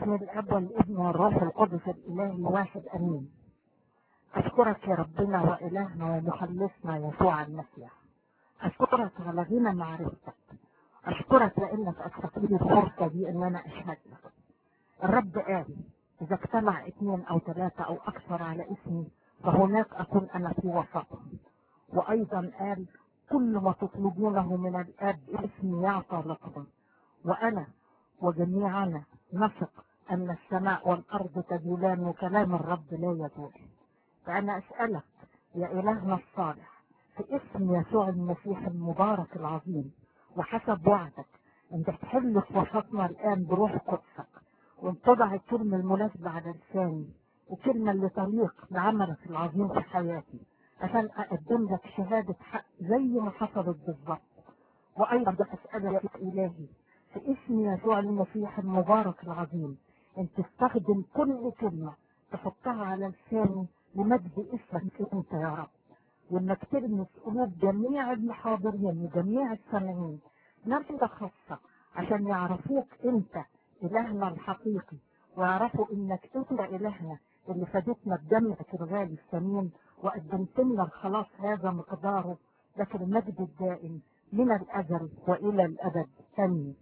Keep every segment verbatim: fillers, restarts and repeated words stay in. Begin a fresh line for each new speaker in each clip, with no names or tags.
باسم الاب والابن والروح القدس الاله الواحد امين. اشكرك يا ربنا والهنا ومخلصنا يسوع المسيح. اشكرك على غنى معرفتك. اشكرك لانك اتفتت لي الفرصه دي ان انا اشهد لك. الرب قال اذا اجتمع اثنين او ثلاثه او اكثر على اسمي فهناك اكون انا في وسطهم. وايضا قال كل ما تطلبونه من الاب باسمي يعطى لكم. وانا وجميعنا نثق ان السماء والارض تزولان وكلام الرب لا يزول. فانا اسالك يا الهنا الصالح في اسم يسوع المسيح المبارك العظيم وحسب وعدك انت تحل في وسطنا الان بروح قدسك وان تضع الكلمه المناسبه على لساني، الكلمه اللي تليق بعملك العظيم في حياتي عشان اقدم لك شهاده حق زي ما حصلت بالظبط. وايضا اسالك يا الهي في اسم يسوع المسيح المبارك العظيم ان تستخدم كل كلمه تحطها على لساني لمجد اسمك انت يا رب، وانك تلمس قلوب جميع المحاضرين وجميع السامعين نبذه خاصه عشان يعرفوك انت الهنا الحقيقي، ويعرفوا انك انت الهنا اللي فدتنا بدمك الغالي الثمين وقدمت لنا الخلاص هذا مقداره لك المجد الدائم من الازل والى الابد. امين.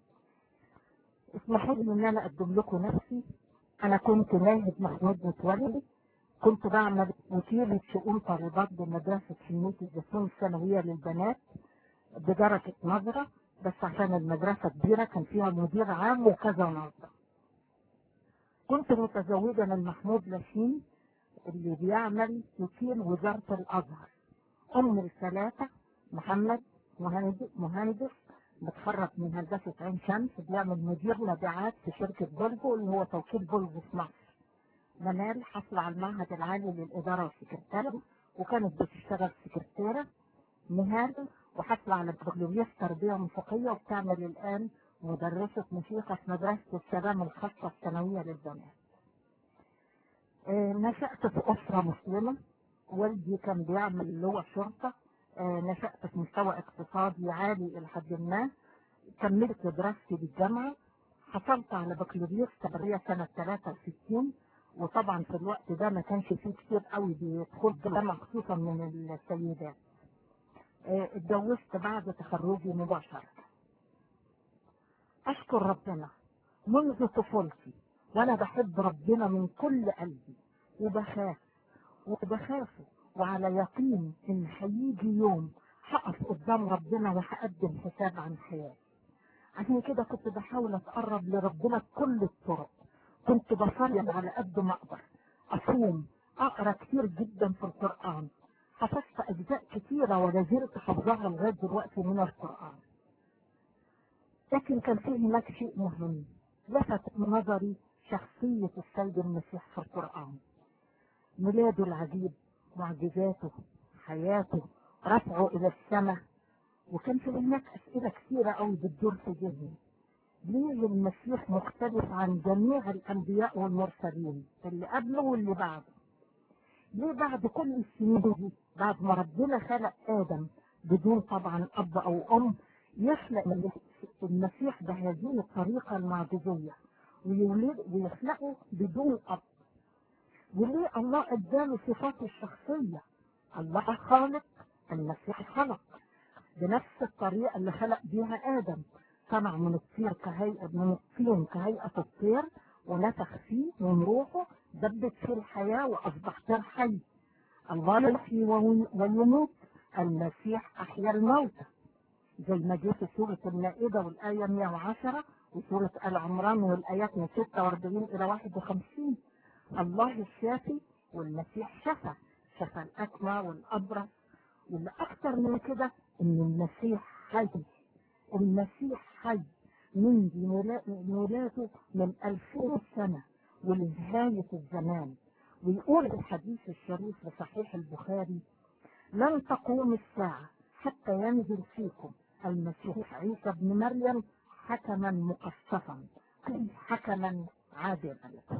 اسمحوا لي ان انا اقدم لكم نفسي. انا كنت ناهد محمود متولي، كنت بعمل وكيلة شؤون طالبات بمدرسة حمية الزيتون الثانوية للبنات بدرجة نظرة، بس عشان المدرسة كبيرة كان فيها مدير عام وكذا نظرة. كنت متزوجة من محمود لاشين اللي بيعمل وكيل وزارة الأزهر. أم الثلاثة محمد مهندس, مهندس متخرج من هندسة عين شمس بيعمل مدير مبيعات في شركة فولفو اللي هو توكيل فولفو في مصر. منال حصل على المعهد العالي للإدارة والسكرتارة وكانت بتشتغل سكرتيرة. نهاد وحصل على بكالوريوس تربية موسيقية وبتعمل الآن مدرسة موسيقى في مدرسة السلام الخاصة الثانوية للبنات. آه نشأت في أسرة مسلمة، والدي كان بيعمل اللي هو شرطة. آه نشأت في مستوى اقتصادي عالي إلى حد ما. كملت دراستي بالجامعة، حصلت على بكالوريوس تربية سنة ثلاثة وستين، وطبعا في الوقت ده ما كانش فيه كتير قوي بيدخل الجامعة خصوصا من السيدات. اه اتجوزت بعد تخرجي مباشرة. اشكر ربنا منذ طفولتي وانا بحب ربنا من كل قلبي وبخاف وبخافه وعلى يقين ان هيجي يوم هقف قدام ربنا وهقدم حساب عن حياتي. عشان كده كنت بحاول اتقرب لربنا بكل الطرق. كنت بصلي على قد ما اقدر، اصوم، اقرا كتير جدا في القران، حفظت اجزاء كتيره ولا زلت حافظاها لغايه دلوقتي من القران. لكن كان فيه هناك شيء مهم لفت نظري، شخصيه السيد المسيح في القران، ميلاده العجيب، معجزاته، حياته، رفعه الى السماء. وكان في هناك اسئله كثيره قوي بتدور في ذهني. ليه المسيح مختلف عن جميع الانبياء والمرسلين اللي قبله واللي بعده؟ ليه بعد كل السنين دي بعد ما ربنا خلق ادم بدون طبعا اب او ام يخلق المسيح بهذه الطريقه المعجزيه ويولد ويخلقه بدون اب؟ وليه الله اداله صفاته الشخصيه؟ الله خالق، المسيح خلق بنفس الطريقه اللي خلق بيها ادم. صنع من الطير كهيئة من الطين كهيئة الطير ونفخ فيه من روحه دبت فيه الحياة وأصبح طير حي. الله يحيي ويموت، المسيح أحيا الموتى زي ما جه في سورة المائدة والآية مئة وعشرة وسورة آل عمران والآيات من ستة وأربعين إلى واحد وخمسين. الله الشافي والمسيح شفى، شفى الأكمى والأبرص، واللي أكثر من كده إن المسيح حي. المسيح حي منذ ميلاده من ألفين سنة ولنهاية الزمان. ويقول الحديث الشريف لصحيح البخاري لن تقوم الساعة حتى ينزل فيكم المسيح عيسى بن مريم حكما مقسطا، حكما عادلا.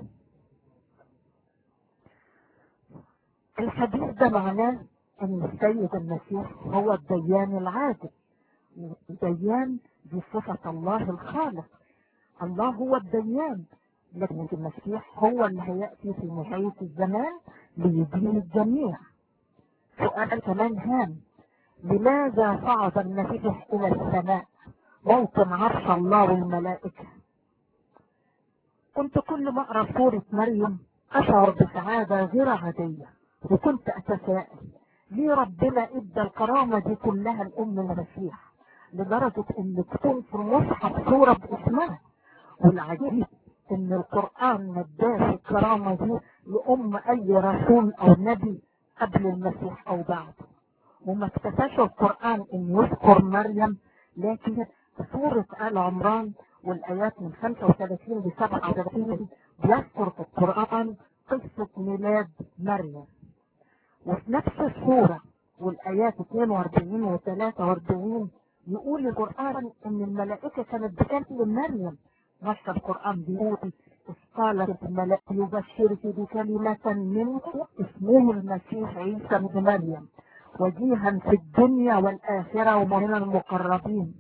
الحديث ده معناه ان السيد المسيح هو الديان العادل. الديان دي صفة الله الخالق. الله هو الديان لكن المسيح هو اللي هيأتي في نهاية الزمان ليدين الجميع. سؤال كمان هام: لماذا صعد المسيح إلى السماء موطن عرش الله والملائكة؟ كنت كل ما أقرأ سورة مريم أشعر بسعادة غير عادية، وكنت أتساءل ليه ربنا إدى الكرامة دي كلها لأم المسيح لدرجة إن تكون في المصحف سورة باسمها. والعجيب إن القرآن ما اداش الكرامة دي لأم أي رسول أو نبي قبل المسيح أو بعده. وما اكتفاش القرآن إن يذكر مريم، لكن سورة آل عمران والآيات من خمسة وثلاثين ل سبعة وثلاثين بيذكر في القرآن قصة ميلاد مريم. وفي نفس السورة والآيات اثنين وأربعين و ثلاثة وأربعين يقول القرآن إن الملائكة كانت بتكلم مريم. نص القرآن بيقول: إذ قالت الملائكة يبشرك بكلمة منه اسمه المسيح عيسى ابن مريم وجيها في الدنيا والآخرة ومن المقربين.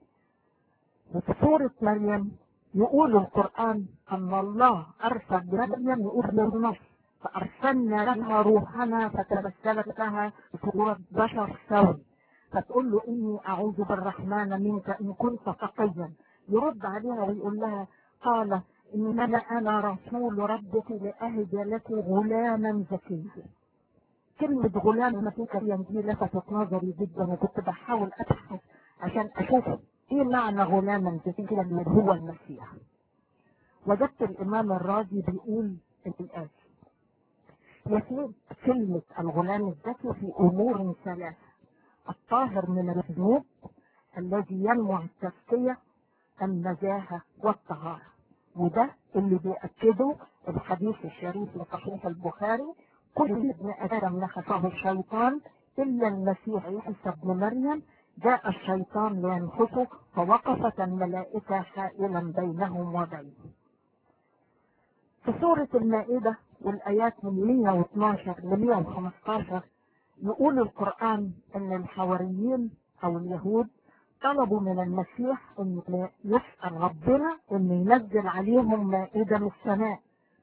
وفي سورة مريم يقول القرآن أن الله أرسل مريم، يقول للنص: فأرسلنا لها روحنا فتبسلت لها صورة بشر سوي، فتقول له: إني أعوذ بالرحمن منك إن كنت تقيا. يرد عليها ويقول لها: قال إنما أنا رسول ربك لأهد لك غلاما زكيا. كلمة غلام زكيا دي لفتت نظري جدا، وكنت بحاول أبحث عشان أشوف إيه معنى غلاما زكيا اللي هو المسيح. وجدت الإمام الرازي بيقول الآتي: يفيد كلمة الغلام الزكي في أمور ثلاثة: الطاهر من الذنوب، الذي ينمو التزكية، النزاهة والطهارة. وده اللي بيأكده الحديث الشريف لصحيح البخاري: كل ابن آدم نخسه الشيطان إلا المسيح عيسى ابن مريم، جاء الشيطان لينخسه فوقفت الملائكة حائلا بينهم وبينه. في سورة المائدة والآيات من مئة واثناشر ل مئة وخمستاشر يقول القرآن إن الحواريين أو اليهود طلبوا من المسيح إن يسأل ربنا إن ينزل عليهم مائدة من السماء.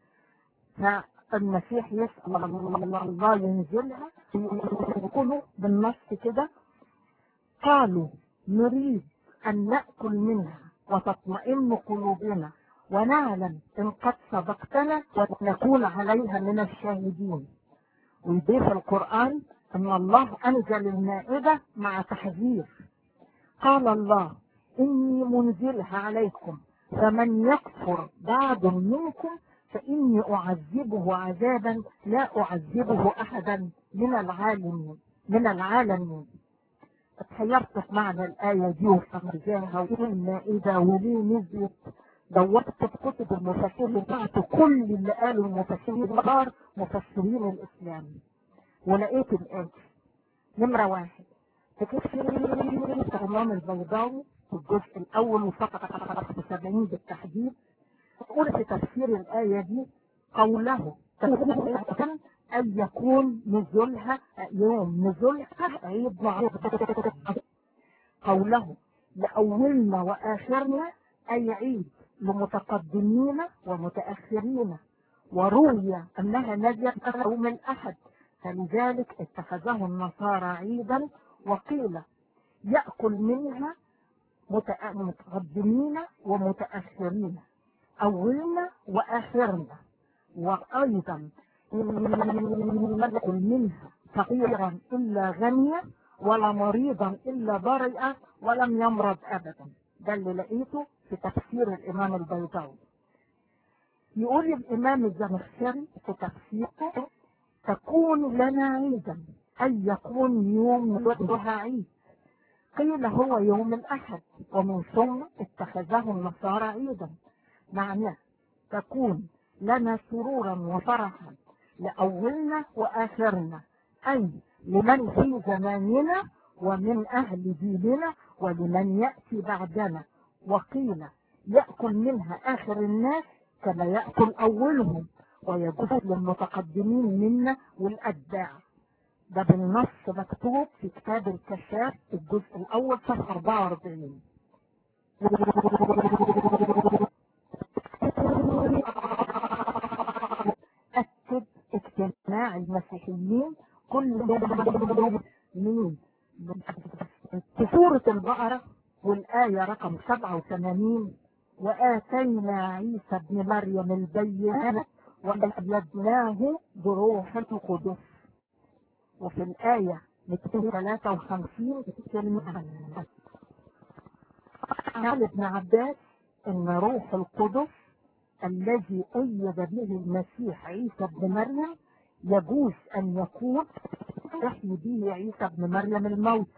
فالمسيح يسأل الله ينزلها، يقولوا بالنص كده: قالوا نريد أن نأكل منها وتطمئن قلوبنا ونعلم إن قد صدقتنا ونكون عليها من الشاهدين. ويضيف القرآن أن الله أنزل المائدة مع تحذير: قال الله: إني منزلها عليكم فمن يكفر بعد منكم فإني أعذبه عذابا لا أعذبه أحدا من العالمين من العالمين. اتحيرت في معنى الآية دي وفهمتها وإيه المائدة وليه نزلت. دورت في كتب المفسرين بتاعته، كل اللي قالوا المفسرين الكبار مفسرين الإسلام، ولقيت الآتي: نمرة واحد، في كتاب الإمام البيضاوي في الجزء الأول وصفحة سبعين بالتحديد يقول في تفسير الآية دي قوله: أن يكون نزولها يوم نزولها عيد معروف. قوله لأولنا وآخرنا أي عيد لمتقدمين ومتأخرين، وروي أنها نزلت يوم الأحد فلذلك اتخذه النصارى عيدا. وقيل يأكل منها متقدمين ومتأخرين، أولنا وآخرنا. وأيضا يأكل منها فقيرا إلا غنيا ولا مريضا إلا برئا ولم يمرض أبدا. ده اللي لقيته في تفسير الإمام البيضاوي. يقول الإمام الزمخشري في تفسيره: تكون لنا عيدا أي يكون يوم نولدها عيد. قيل هو يوم الأحد ومن ثم اتخذه النصارى عيدا. معناه تكون لنا سرورا وفرحا لأولنا وآخرنا، أي لمن في زماننا ومن أهل ديننا ولمن يأتي بعدنا. وقيل يأكل منها آخر الناس كما يأكل أولهم، ويجوز للمتقدمين منا والأتباع. ده بالنص مكتوب في كتاب الكشاف الجزء الأول صفحة أربعة وأربعين. اجتماع المسيحيين كل مين في سورة البقرة والآية رقم سبعة وثمانين: وآتينا عيسى ابن مريم البينات وأيدناه بروح القدس. وفي الآية مئتين وثلاثة وخمسين كلمة قال ابن عباس إن روح القدس الذي أيد به المسيح عيسى ابن مريم يجوز أن يكون يحيي به عيسى ابن مريم الموتى.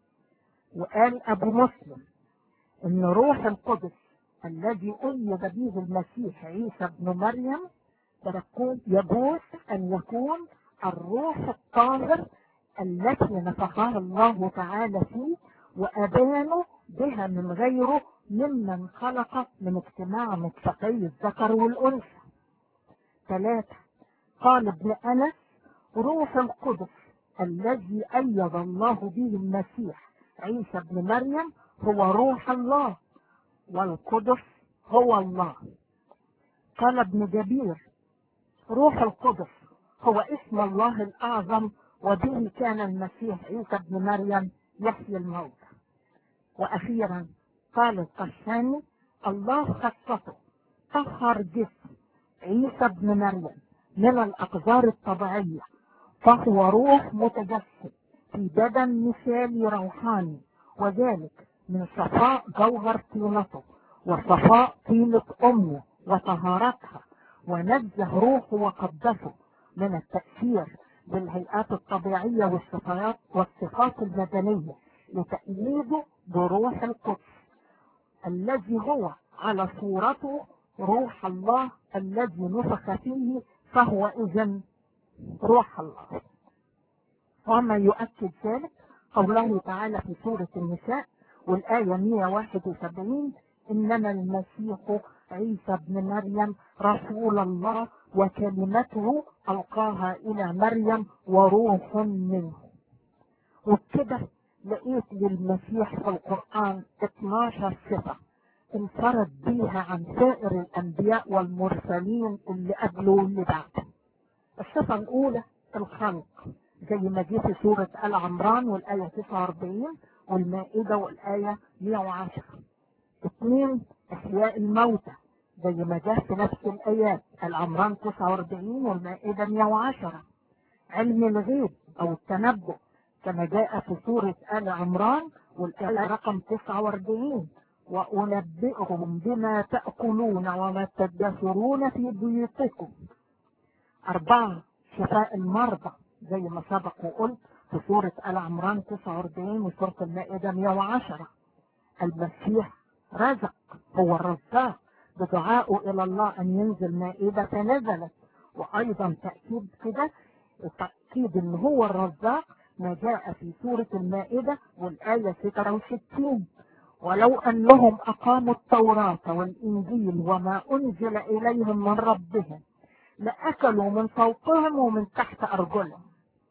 وقال أبو مسلم إن روح القدس الذي أيد به المسيح عيسى ابن مريم يجوز أن يكون الروح الطاهر التي نفخها الله تعالى فيه وأبانه بها من غيره ممن خلق من اجتماع متفقي الذكر والأنثى. ثلاثة: قال ابن أنس: روح القدس الذي أيد الله به المسيح عيسى ابن مريم هو روح الله، والقدس هو الله. قال ابن جبير: روح القدس هو اسم الله الأعظم، وبه كان المسيح عيسى ابن مريم يحيي الموتى. وأخيرا قال القشاني: الله خصصه طهر جسم عيسى ابن مريم من الأقذار الطبيعية، فهو روح متجسد في بدن مثالي روحاني، وذلك من صفاء جوهر طينته وصفاء طينة أمه وطهارتها، ونزه روحه وقدسه من التأثير بالهيئات الطبيعية والصفات والصفات المدنية لتأييده بروح القدس الذي هو على صورته روح الله الذي نفخ فيه، فهو إذن روح الله. وما يؤكد ذلك قوله تعالى في سورة النساء والآية مئة وواحد وسبعين: إنما المسيح عيسى ابن مريم رسول الله وكلمته ألقاها إلى مريم وروح منه. وبكده لقيت للمسيح في القرآن اثناشر صفة انفرد بيها عن سائر الأنبياء والمرسلين اللي قبله واللي بعده. الصفة الأولى الخلق، زي ما جه في سورة آل عمران والآية تسعة وأربعين والمائدة والآية مئة وعشرة. اثنين إحياء الموتى، زي ما جه في نفس الآيات آل عمران تسعة وأربعين والمائدة مئة وعشرة. علم الغيب أو التنبؤ كما جاء في سورة آل عمران والآية رقم تسعة وأربعين: وأنبئهم بما تأكلون وما تدخرون في بيوتكم. أربعة شفاء المرضى، زي ما سبق وقلت في سورة آل عمران تسعة وأربعين وسورة المائدة مئة وعشرة. المسيح رزق، هو الرزاق، بدعائه إلى الله أن ينزل مائدة فنزلت. وأيضا تأكيد كده تأكيد أن هو الرزاق ما جاء في سورة المائدة والآية ستة وستين: ولو أنهم أقاموا التوراة والإنجيل وما أنزل إليهم من ربهم لأكلوا من فوقهم ومن تحت أرجلهم.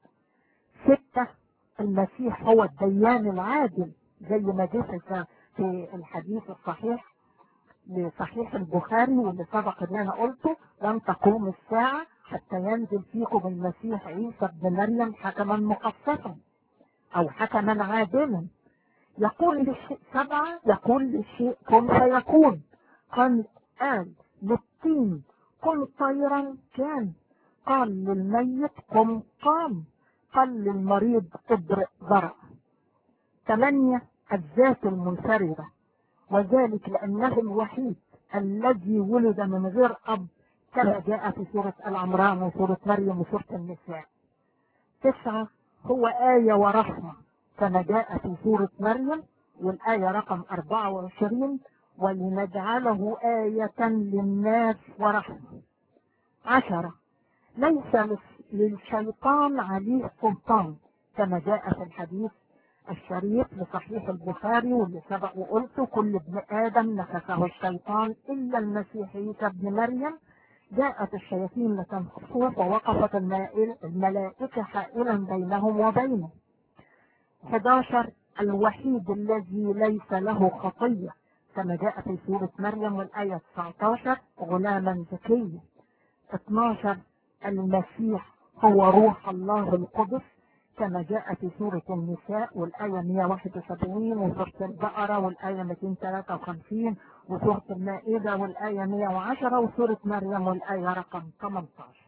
ستة المسيح هو الديان العادل، زي ما جه في الحديث الصحيح لصحيح البخاري واللي سبق ان انا قلته: لن تقوم الساعة حتى ينزل فيكم المسيح عيسى ابن مريم حكما مقسطا او حكما عادلا، يقول للشيء سبعة، يقول للشيء كن فيكون. قال قال للطين كن طيرا كان، قال للميت قم قام، قال للمريض ابرئ برأ. ثمانية الذات المنفردة، وذلك لأنه الوحيد الذي ولد من غير أب كما جاء في سورة آل عمران وسورة مريم وسورة النساء. تسعة هو آية ورحمة كما جاء في سورة مريم والآية رقم أربعة وعشرين: ولنجعله آية للناس ورحمة. عشرة ليس للشيطان عليه سلطان كما جاء في الحديث الشريف لصحيح البخاري واللي سبق وقلته: كل ابن آدم نفخه الشيطان إلا المسيح عيسى ابن مريم، جاءت الشياطين لتنفخه ووقفت الملائكة حائلا بينهم وبينه. أحد عشر الوحيد الذي ليس له خطية كما جاء في سورة مريم والآية تسعة عشر: غلاما زكيا. اثناشر المسيح هو روح الله القدس كما جاء في سورة النساء والآية مئة وواحد وسبعين، وسورة البقرة والآية مئتين وثلاثة وخمسين، وسورة المائدة والآية مئة وعشرة، وسورة مريم والآية رقم ثمانية عشر.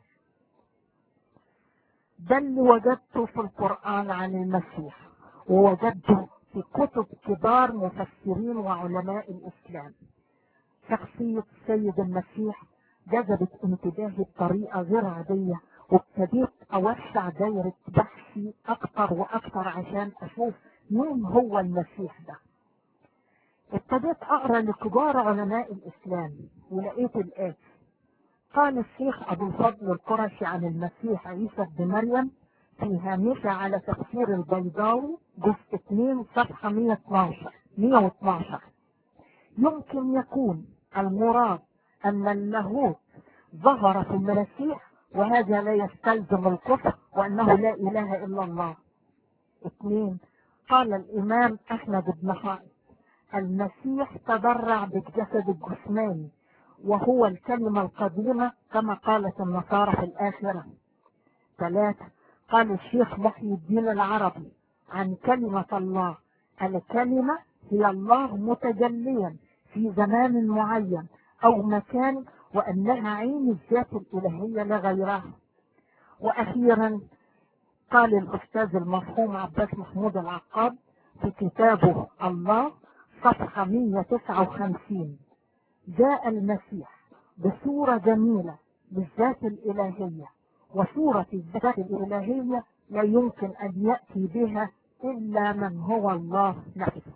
ده اللي وجدته في القرآن عن المسيح، ووجدته في كتب كبار مفسرين وعلماء الإسلام. شخصية السيد المسيح جذبت انتباهي بطريقة غير عادية، وابتديت أوسع دايرة بحثي أكتر وأكتر عشان أشوف مين هو المسيح ده. ابتديت أقرأ لكبار علماء الإسلام ولقيت الآتي: قال الشيخ أبو الفضل القرشي عن المسيح عيسى بن مريم في هامشة على تفسير البيضاوي جزء اثنين صفحة مئة واثناشر: يمكن يكون المراد أن اللاهوت ظهر في المسيح، وهذا لا يستلزم الكفر، وأنه لا إله إلا الله. اثنين، قال الإمام أحمد بن حائط: المسيح تضرع بالجسد الجسماني، وهو الكلمة القديمة كما قالت النصارى في الآخرة. ثلاثة، قال الشيخ محي الدين العربي عن كلمة الله: الكلمة هي الله متجليا في زمان معين أو مكان، وأنها عين الذات الإلهية لا غيرها. وأخيرا قال الأستاذ المرحوم عباس محمود العقاد في كتابه الله صفحة مئة وتسعة وخمسين: جاء المسيح بصورة جميلة للذات الإلهية، وصورة الذات الإلهية لا يمكن أن يأتي بها إلا من هو الله نفسه.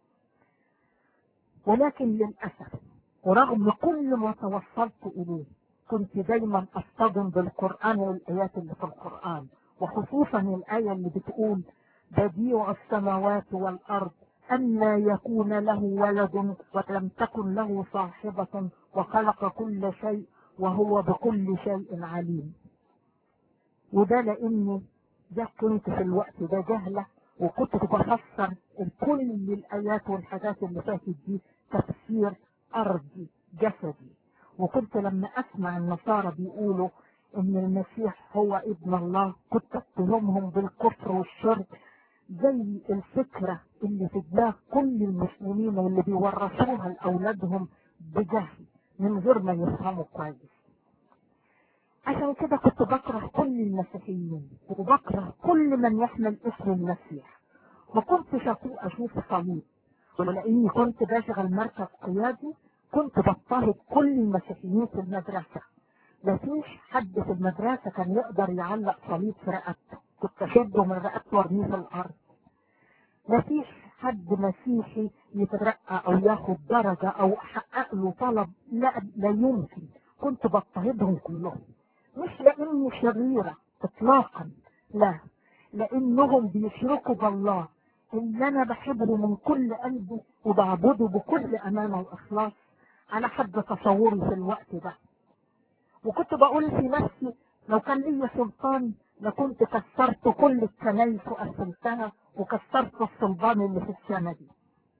ولكن للأسف ورغم كل ما توصلت إليه كنت دايما أصطدم بالقرآن والآيات اللي في القرآن، وخصوصا الآية اللي بتقول: بديع السماوات والأرض أنى يكون له ولد ولم تكن له صاحبة وخلق كل شيء وهو بكل شيء عليم. وده لأني ده كنت في الوقت ده جهلة، وكنت بفسر كل الآيات والحاجات اللي فاتت دي تفسير أرضي جسدي. وكنت لما أسمع النصارى بيقولوا إن المسيح هو ابن الله كنت أتهمهم بالكفر والشرك، زي الفكرة اللي في دماغ كل المسلمين واللي بيورثوها لأولادهم بجهل من غير ما يفهموا كويس. عشان كده كنت بكره كل المسيحيين وبكره كل من يحمل اسم المسيح. ما كنتش أشوف صليب، ولأني كنت بشغل مركز قيادي كنت بضطهد كل المسيحيين في المدرسة. مفيش حد في المدرسة كان يقدر يعلق صليب في رقبته، كنت أشده من رقبته وارميه في الأرض. مفيش حد مسيحي يترقى أو ياخد درجة أو أحقق له طلب، لا لا يمكن. كنت بضطهدهم كلهم، مش لأني شريرة إطلاقا، لا، لأنهم بيشركوا بالله اللي أنا بحبه من كل قلبي وبعبده بكل أمانة وإخلاص على حد تصوري في الوقت ده. وكنت بقول في نفسي لو كان لي سلطان لكنت كسرت كل الكنايس وقفلتها وكسرت الصلبان اللي في السنة دي.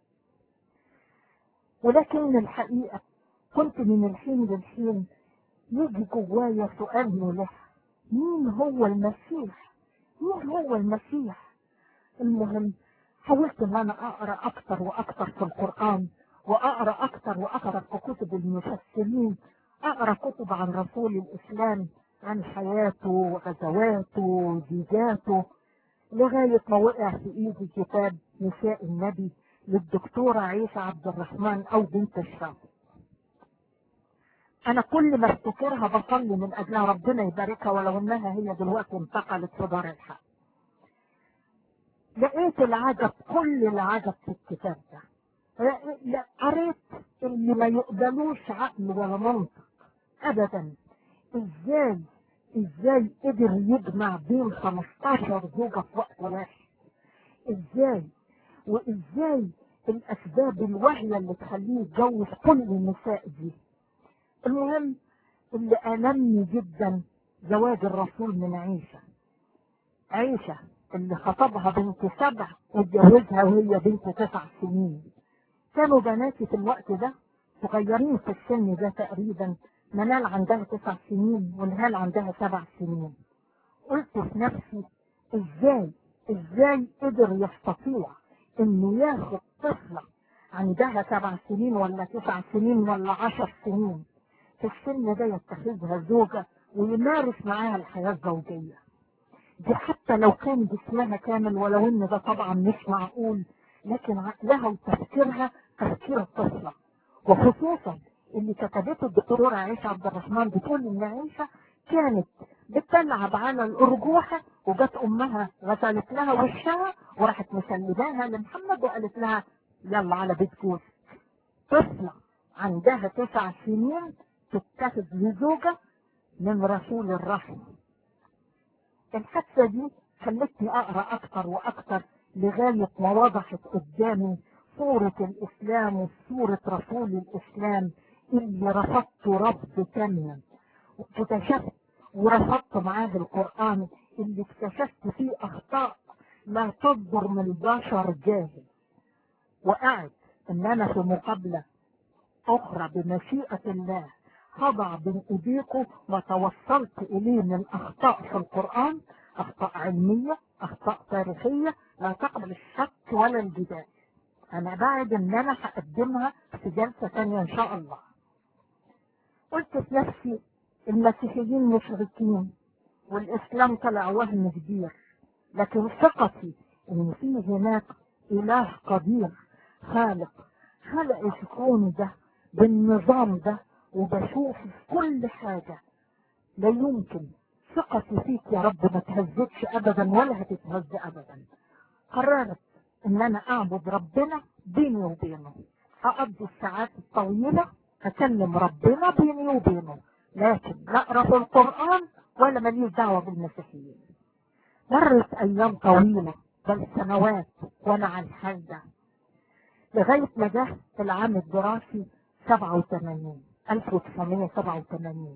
ولكن الحقيقة كنت من الحين للحين يجي جوايا سؤال ملح: مين هو المسيح؟ مين هو المسيح؟ المهم حاولت ان انا اقرا اكتر واكتر في القرآن، واقرا اكتر واكتر في كتب المفسرين، اقرا كتب عن رسول الاسلام، عن حياته وغزواته وزيجاته، لغاية ما وقع في ايدي كتاب نساء النبي للدكتورة عيشة عبد الرحمن او بنت الشافعي. انا كل ما افتكرها بصلي من اجلها ربنا يباركها، ولو انها هي دلوقتي انتقلت في دار الحق. لقيت العجب، كل العجب في الكتاب ده. لا قريت اللي ما يقبلوش عقل ولا منطق ابدا. ازاي ازاي قدر يجمع بين خمستاشر زوجة في وقت واحد؟ ازاي وازاي الاسباب الواهية اللي تخليه يتجوز كل النساء دي؟ المهم اللي ألمني جدا زواج الرسول من عيشة. عيشة اللي خطبها بنت سبع واتجوزها وهي بنت تسع سنين. كانوا بناتي في الوقت ده صغيرين في السن ده تقريبا، منال عندها تسع سنين ونهال عندها سبع سنين. قلت في نفسي ازاي ازاي قدر يستطيع انه ياخد طفلة عندها سبع سنين ولا تسع سنين ولا عشر سنين في السن ده يتخذها زوجة ويمارس معاها الحياة الزوجية دي، حتى لو كان جسمها كامل، ولو ان ده طبعا مش معقول، لكن عقلها وتفكيرها تفكير الطفلة. وخصوصا اللي كتبته الدكتورة عائشة عبد الرحمن بتقول ان عائشة كانت بتلعب على الارجوحة وجت امها غسلت لها وشها وراحت مسلماها لمحمد وقالت لها يلا على بيت جوز. طفلة عندها تسع سنين تتخذ لزوجة من رسول الرحم. الحادثة دي خلتني اقرأ اكتر واكتر لغاية ما وضحت قدامي صورة الاسلام وصورة رسول الاسلام اللي رفضته رفض تاما، واكتشفت ورفضت معاه القرآن اللي اكتشفت فيه اخطاء لا تصدر من البشر جاهل. وقعد ان انا في مقابلة اخرى بمشيئة الله خضع بين ايديكم وتوصلت اليه من اخطاء في القرآن، اخطاء علمية، اخطاء تاريخية لا تقبل الشك ولا الجدال. انا بعد ان انا هقدمها في جلسة ثانية ان شاء الله. قلت في نفسي المسيحيين مشركين والاسلام طلع وهم كبير، لكن ثقتي ان في هناك اله قدير خالق خلق الكون ده بالنظام ده، وبشوف كل حاجة لا يمكن. ثقتي فيك يا رب ما تهزتش ابدا ولا هتتهز ابدا. قررت ان انا اعبد ربنا بيني وبينه، اقضي الساعات الطويلة اكلم ربنا بيني وبينه، لكن لا اقرا في القرآن ولا ماليش دعوة بالمسيحيين. مرت ايام طويلة بل سنوات وانا على الحال ده، لغاية ما جه العام الدراسي سبعة وثمانين ألف وتسعمية وسبعة وثمانين.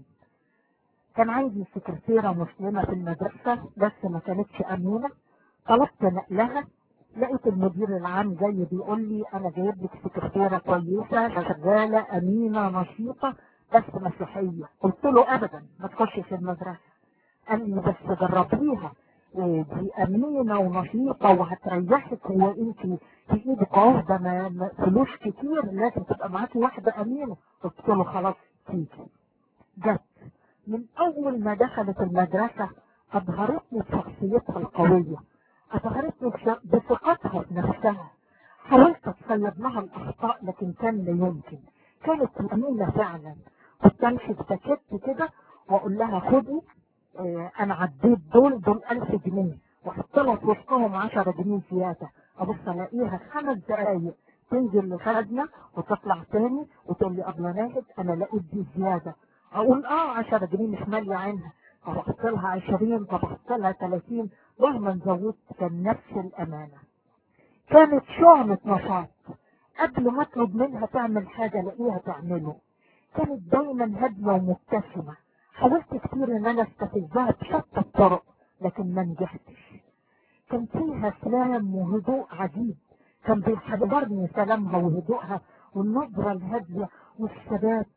كان عندي سكرتيرة مسلمة في المدرسة بس ما كانتش أمينة، طلبت نقلها، لقيت المدير العام جاي بيقول لي أنا جايب لك سكرتيرة كويسة شغالة أمينة نشيطة بس مسيحية. قلت له أبدا ما تخشش المدرسة. قال لي بس جربيها، دي أمينة ونشيطة وهتريحك، وانت في ايدك عهدة ما ما- فلوس كتير، لازم تبقى معاكي واحدة أمينة. قلت له خلاص تيجي. جت من أول ما دخلت المدرسة أبهرتني بشخصيتها القوية، أبهرتني بش- بثقتها في نفسها. حاولت أتصيد لها الأخطاء لكن كان لا يمكن، كانت أمينة فعلا. كنت أمشي بتكت كده وأقول لها خدي، آه، انا عديت دول دول ألف جنيه، واحط لها في وسطهم عشرة جنيه زيادة. ابص الاقيها خمس دقايق تنزل لخدمة وتطلع تاني وتقول لي ابله ناهد انا لقيت دي زيادة. اقول اه عشرة جنيه مش مالية عينها، طب احط لها عشرين، طب احط لها ثلاثين، مهما زودت كان نفس الامانة. كانت شعلة نشاط، قبل ما اطلب منها تعمل حاجة الاقيها تعمله. كانت دايما هادية ومبتسمة. حاولت كتير ان انا استفزها بشتى الطرق لكن ما نجحتش. كان فيها سلام وهدوء عجيب، كان بيحضرني سلامها وهدوءها والنظرة الهادية والثبات.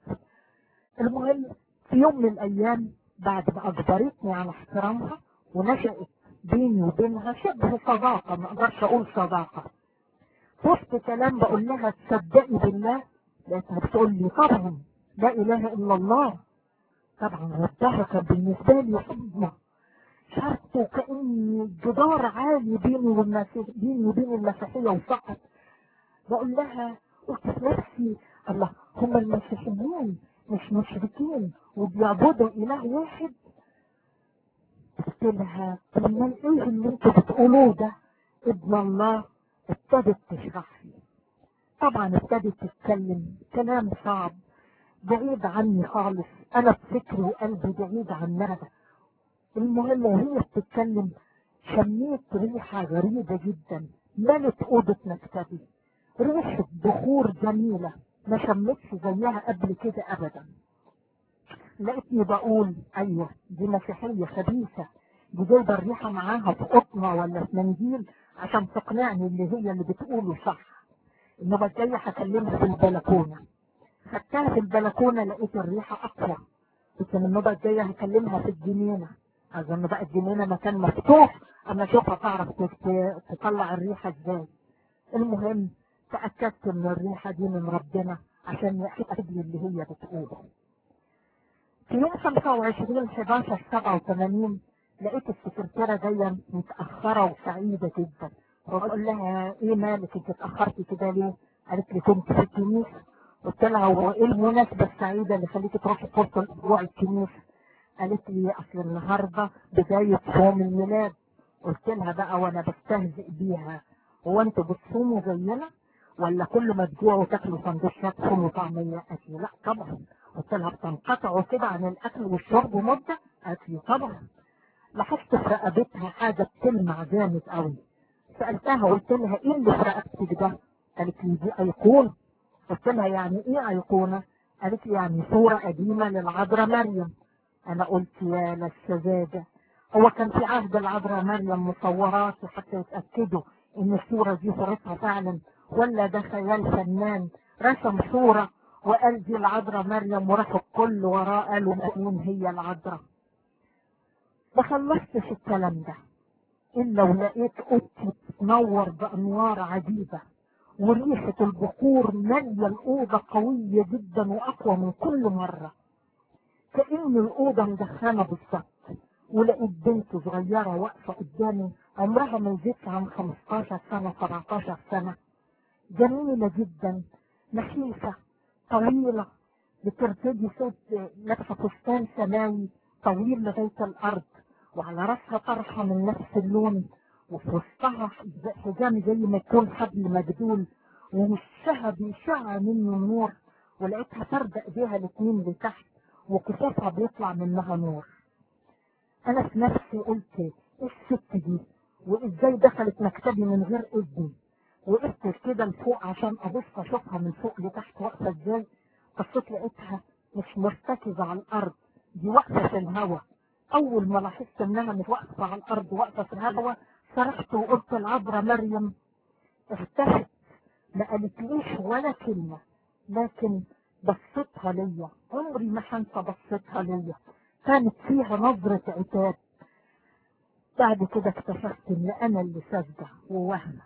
المهم في يوم من الايام بعد ما اجبرتني على احترامها ونشأت بيني وبينها شبه صداقة، ما اقدرش اقول صداقة، وسط كلام بقول لها تصدقي بالله، لقيتها بتقول لي طبعا لا اله الا الله. طبعا ردها كان بالنسبه لي صدمه، شعرت كأن جدار عالي بيني والمسيح بيني وبين المسيحيه وسقط. بقول لها قلت في نفسي الله، هم المسيحيين مش مشركين وبيعبدوا اله واحد؟ قلت لها امال ايه اللي انتوا بتقولوه ده؟ ابن الله. ابتدت تشرح لي، طبعا ابتدت تتكلم كلام صعب بعيد عني خالص، انا بفكري وقلبي بعيد عنها. المهم وهي بتتكلم شميت ريحة غريبة جدا ملت اوضة مكتبي، ريحة بخور جميلة ما شمتش زيها قبل كده ابدا. لقيتني بقول ايوه دي مسيحية خبيثة، دي جايبة الريحة معاها في قطنة ولا في منديل عشان تقنعني اللي هي اللي بتقوله صح. انما الجاية هكلمها في البلكونة. خدتها في البلكونة لقيت الريحة اقوى، لكن النوبة الجاية هكلمها في الجنينة. اظن بقى الجنينه مكان مفتوح، اما اشوفها تعرف تت- تطلع الريحه ازاي. المهم تاكدت ان الريحه دي من ربنا عشان يأكد لي اللي هي بتقوله. في يوم خمسة وعشرين حداشر سبعة وثمانين لقيت السكرتيره جايه متاخره وسعيده جدا، وبقول لها ايه مالك انت اتاخرتي كده ليه؟ قالت لي كنت في الكنيسه. قلت لها هو ايه المناسبه السعيده اللي خليكي تروحي في وسط الاسبوع الكنيسه؟ قالت لي اصل النهارده بدايه صوم الميلاد. قلت لها بقى وانا بستهزئ بيها، هو انتوا بتصوموا زينا ولا كل ما تجوعوا تاكلوا سندوتشات فول وطعميه؟ قالت لي لا طبعا. قلت لها بتنقطعوا كده عن الاكل والشرب مده؟ قالت لي طبعا. لاحظت في رقبتها حاجه بتلمع جامد قوي. سالتها قلت لها ايه اللي في رقبتك ده؟ قالت لي دي ايقونه. قلت لها يعني ايه ايقونه؟ قالت لي يعني صوره قديمه للعذراء مريم. انا قلت يا للسذاجه، هو كان في عهد العذراء مريم مصورات حتى يتاكدوا ان الصوره دي صورتها فعلا، ولا ده خيال فنان رسم صوره وقال دي العذراء مريم وراحوا الكل وراه قالوا مين هي العذراء؟ ما خلصتش الكلام ده الا ولقيت اوضتي تنور بانوار عجيبه، وريحه البخور ماليه الاوضه قويه جدا واقوى من كل مره، كأن الأوضة مدخنة بالظبط. ولقيت بنت صغيرة واقفة قدامي عمرها ما يزيدش عن خمستاشر سنة سبعتاشر سنة، جميلة جدا، نحيفة، طويلة، بترتدي صوت، لابسة فستان سماوي طويل لغاية الأرض، وعلى راسها طرحة من نفس اللون، وفي وسطها حزام زي ما يكون حبل مجدول، ووشها بيشع منه النور، ولقيتها فردة ايديها الاتنين لتحت وكفوفها بيطلع منها نور. انا في نفسي قلت ايه الست دي وازاي دخلت مكتبي من غير اذني؟ وقفت كده لفوق عشان ابص اشوفها من فوق لتحت واقفه ازاي. بصيت لقيتها مش مرتكزه على الارض، دي واقفه في الهواء. اول ما لاحظت انها مش واقفه على الارض واقفه في الهواء صرخت وقلت العذراء مريم. اختفت، ما قالتليش ولا كلمه، لكن بصتها ليا عمري ما هنسى بصتها ليا، كانت فيها نظره عتاب. بعد كده اكتشفت ان انا اللي ساذجه ووهمه.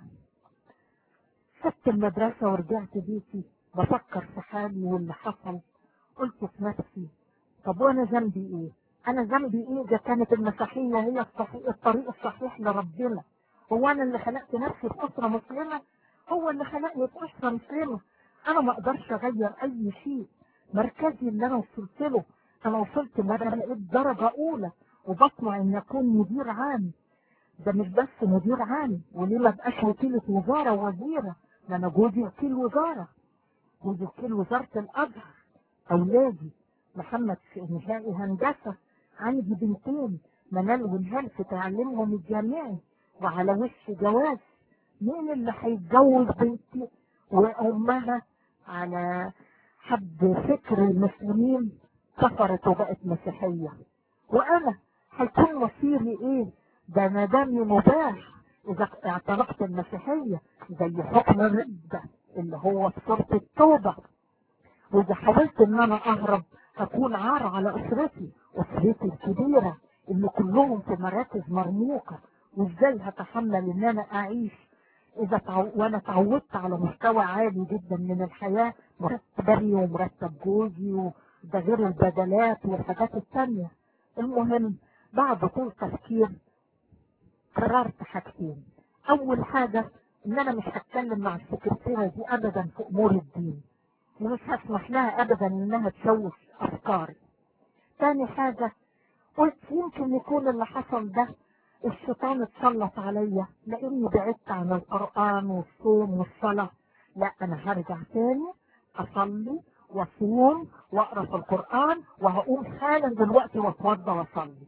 سبت المدرسة ورجعت بيتي بفكر في حالي واللي حصل. قلت في نفسي طب وانا ذنبي ايه؟ انا ذنبي ايه اذا كانت المسيحية هي الصحيح الطريق الصحيح لربنا؟ هو انا اللي خلقت نفسي في اسرة مسلمة؟ هو اللي خلقني في اسرة مسلمة. انا ما اقدرش اغير اي شيء. مركزي اللي انا وصلت له، انا وصلت ان انا لقيت درجة اولى وبطمع ان اكون مدير عام. ده مش بس مدير عام، وليه ما بقاش وكيلة وزارة ووزيرة؟ ده انا جوزي وكيل وزارة، جوزي وكيل وزارة الازهر. اولادي محمد في انهائي هندسة، عندي بنتين منال ونهال في تعليمهم الجامعي وعلى وش جواز. مين اللي هيتجوز بنتي وامها على حد فكر المسلمين كفرت وبقت مسيحية؟ وانا هيكون مصيري ايه؟ ده انا دمي مباح اذا اعتنقت المسيحية، زي حكم الردة اللي هو في سورة التوبة. واذا حاولت ان انا اهرب هكون عار على اسرتي، اسرتي الكبيرة اللي كلهم في مراكز مرموقة. وازاي هتحمل ان انا اعيش اذا تعو... وانا تعودت على مستوى عالي جدا من الحياة، مرتبي ومرتب جوزي، وده غير البدلات والحاجات التانية. المهم بعد طول تفكير قررت حاجتين. اول حاجة ان انا مش هتكلم مع السكرتيرة دي ابدا في امور الدين، ومش هسمح لها ابدا انها تشوش افكاري. تاني حاجة قلت يمكن يكون اللي حصل ده الشيطان اتسلط عليا لاني بعدت عن القرآن والصوم والصلاة. لا انا هرجع تاني اصلي واصوم واقرا في القرآن وهقوم حالا دلوقتي واتوضى واصلي.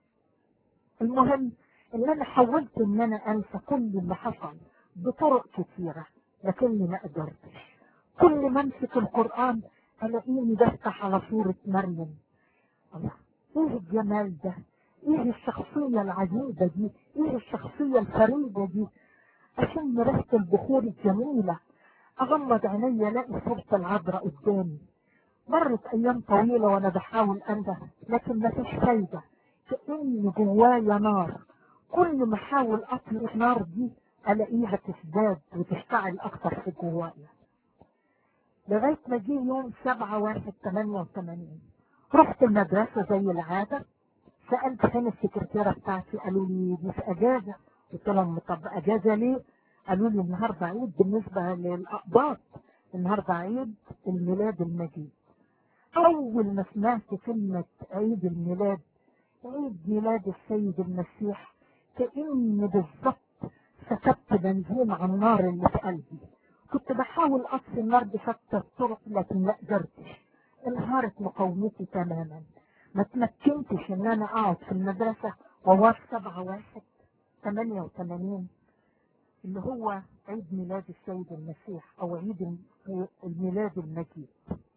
المهم ان انا حاولت ان انا انسى كل اللي حصل بطرق كثيرة لكني ما قدرتش. كل ما امسك القرآن الاقيني بفتح على سورة مريم. الله، ايه الجمال ده؟ ايه الشخصية العجيبة دي؟ ايه الشخصية الفريدة دي؟ اشم ريحة البخور الجميلة، اغمض عيني الاقي صورة العذراء قدامي. مرت ايام طويلة وانا بحاول انده لكن مفيش فايدة. كأن جوايا نار، كل ما احاول اطلق النار دي الاقيها تزداد وتشتعل اكتر في جوايا. لغايه ما جه يوم سبعة واحد تمانية وتمانين رحت المدرسه زي العاده، سالت فين السكرتيره بتاعتي، قالوا لي دي في اجازه. قلت لهم طب اجازه ليه؟ قالوا لي النهارده عيد بالنسبه للاقباط، النهارده عيد الميلاد المجيد. اول ما سمعت كلمه عيد الميلاد، عيد ميلاد السيد المسيح، كأن بالظبط سكبت بنزين على النار اللي في قلبي. كنت بحاول اطفي النار بشتى الطرق لكن ما قدرتش، انهارت مقاومتي تماما. ما تمكنتش ان انا اقعد في المدرسه ووار سبعة واحد تمانية وتمانين اللي هو عيد ميلاد السيد المسيح او عيد الميلاد المجيد.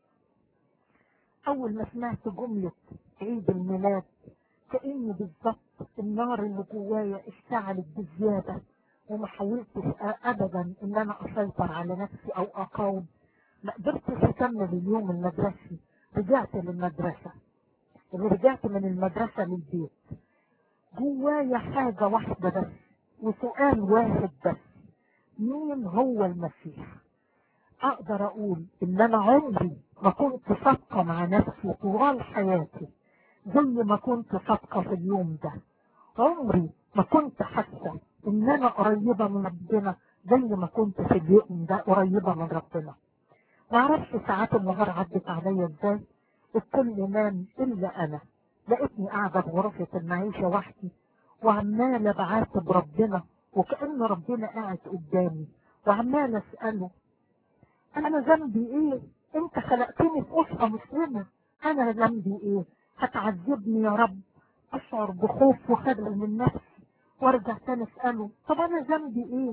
اول ما سمعت جمله عيد الميلاد كأن بالظبط النار اللي جوايا اشتعلت بزيادة، وما حاولتش ابدا ان انا اسيطر على نفسي او اقاوم. ما قدرتش اكمل اليوم المدرسي. رجعت للمدرسة، رجعت من المدرسة للبيت جوايا حاجة واحدة بس وسؤال واحد بس: مين هو المسيح؟ اقدر اقول ان انا عمري ما كنت صادقة مع نفسي طوال حياتي زي ما كنت صادقة في اليوم ده. عمري ما كنت حاسة ان انا قريبة من ربنا زي ما كنت في اليوم ده قريبة من ربنا. ما اعرفش ساعات النهار عدت عليا ازاي، الكل نام الا انا. لقيتني قاعدة في غرفة المعيشة وحدي وعمالة بعاتب ربنا، وكأن ربنا قاعد قدامي وعمالة اسأله انا ذنبي ايه؟ انت خلقتني في اسرة مسلمة، انا ذنبي ايه؟ هتعذبني يا رب؟ اشعر بخوف وخجل من نفسي وارجع تاني اساله طب انا ذنبي ايه؟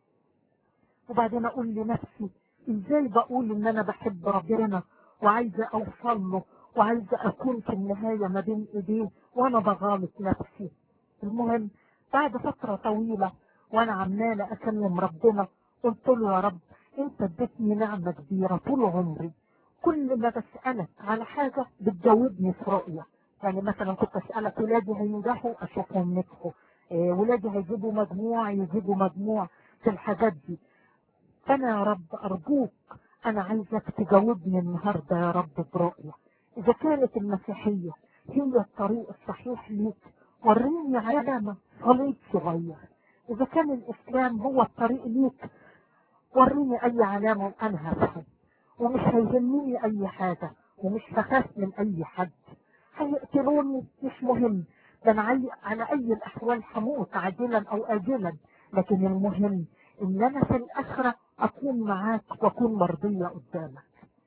وبعدين اقول لنفسي ازاي بقول ان انا بحب ربنا وعايزه اوصل له وعايزه اكون في النهايه ما بين ايديه وانا بغالط نفسي. المهم بعد فتره طويله وانا عماله اكلم ربنا قلت له يا رب انت اديتني نعمه كبيره طول عمري، كل ما بسالك على حاجه بتجاوبني في رؤيه. يعني مثلا كنت اسالك ولادي هينجحوا اشوفهم نجحوا، إيه ولادي هيجيبوا مجموع يجيبوا مجموع، في الحاجات دي. فانا يا رب ارجوك انا عايزك تجاوبني النهارده يا رب برؤيه. اذا كانت المسيحيه هي الطريق الصحيح ليك وريني علامه صليب صغير، اذا كان الاسلام هو الطريق ليك وريني اي علامه وانا هفهم، ومش هيهمني اي حاجه ومش هخاف من اي حد. هيقتلوني مش مهم، ده انا عاي- على اي الاحوال هموت عاجلا او اجلا، لكن المهم ان انا في الاخره اكون معاك واكون مرضيه قدامك.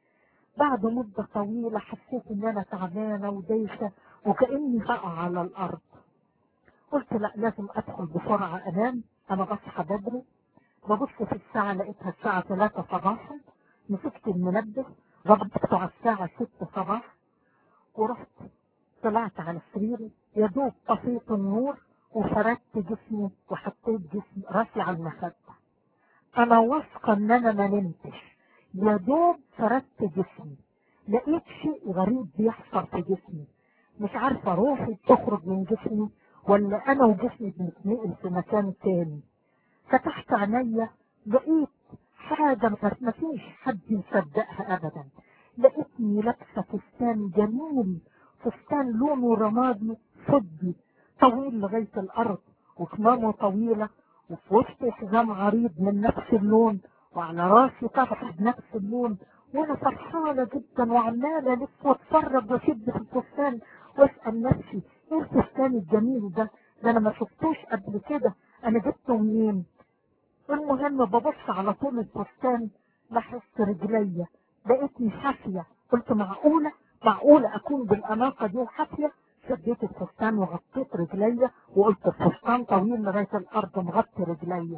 بعد مده طويله حسيت ان انا تعبانه ودايخه وكاني هقع على الارض. قلت لا لازم ادخل بسرعه انام. انا بصحى بدري، ببص في الساعه لقيتها الساعه ثلاثة صباحا. مسكت المنبه ضبطته على الساعه ستة صباحا ورحت طلعت على سريري، يا دوب طفيت النور وفردت جسمي وحطيت جسمي راسي على المخدة. انا واثقة ان انا ما نمتش، يا دوب فردت جسمي لقيت شيء غريب بيحصل في جسمي. مش عارفة روحي تخرج من جسمي ولا انا وجسمي بنتنقل في مكان تاني. فتحت عينيا لقيت حاجة ما فيش حد يصدقها ابدا. لقيتني لابسة فستان جميل، فستان لونه رمادي فضي طويل لغاية الارض وكمامه طويلة، وفي وسطي حزام عريض من نفس اللون، وعلى راسي طرحة بنفس اللون. وانا فرحانة جدا وعمالة الف واتفرج واشد في الفستان واسأل نفسي ايه الفستان الجميل ده؟ ده انا ما شفتوش قبل كده، انا جبته منين؟ المهم ببص على طول الفستان بحس رجليا لقيتني حافية. قلت معقولة معقولة اكون بالاناقة دي وحافية؟ شديت الفستان وغطيت رجليا وقلت الفستان طويل لغاية الارض مغطي رجليا.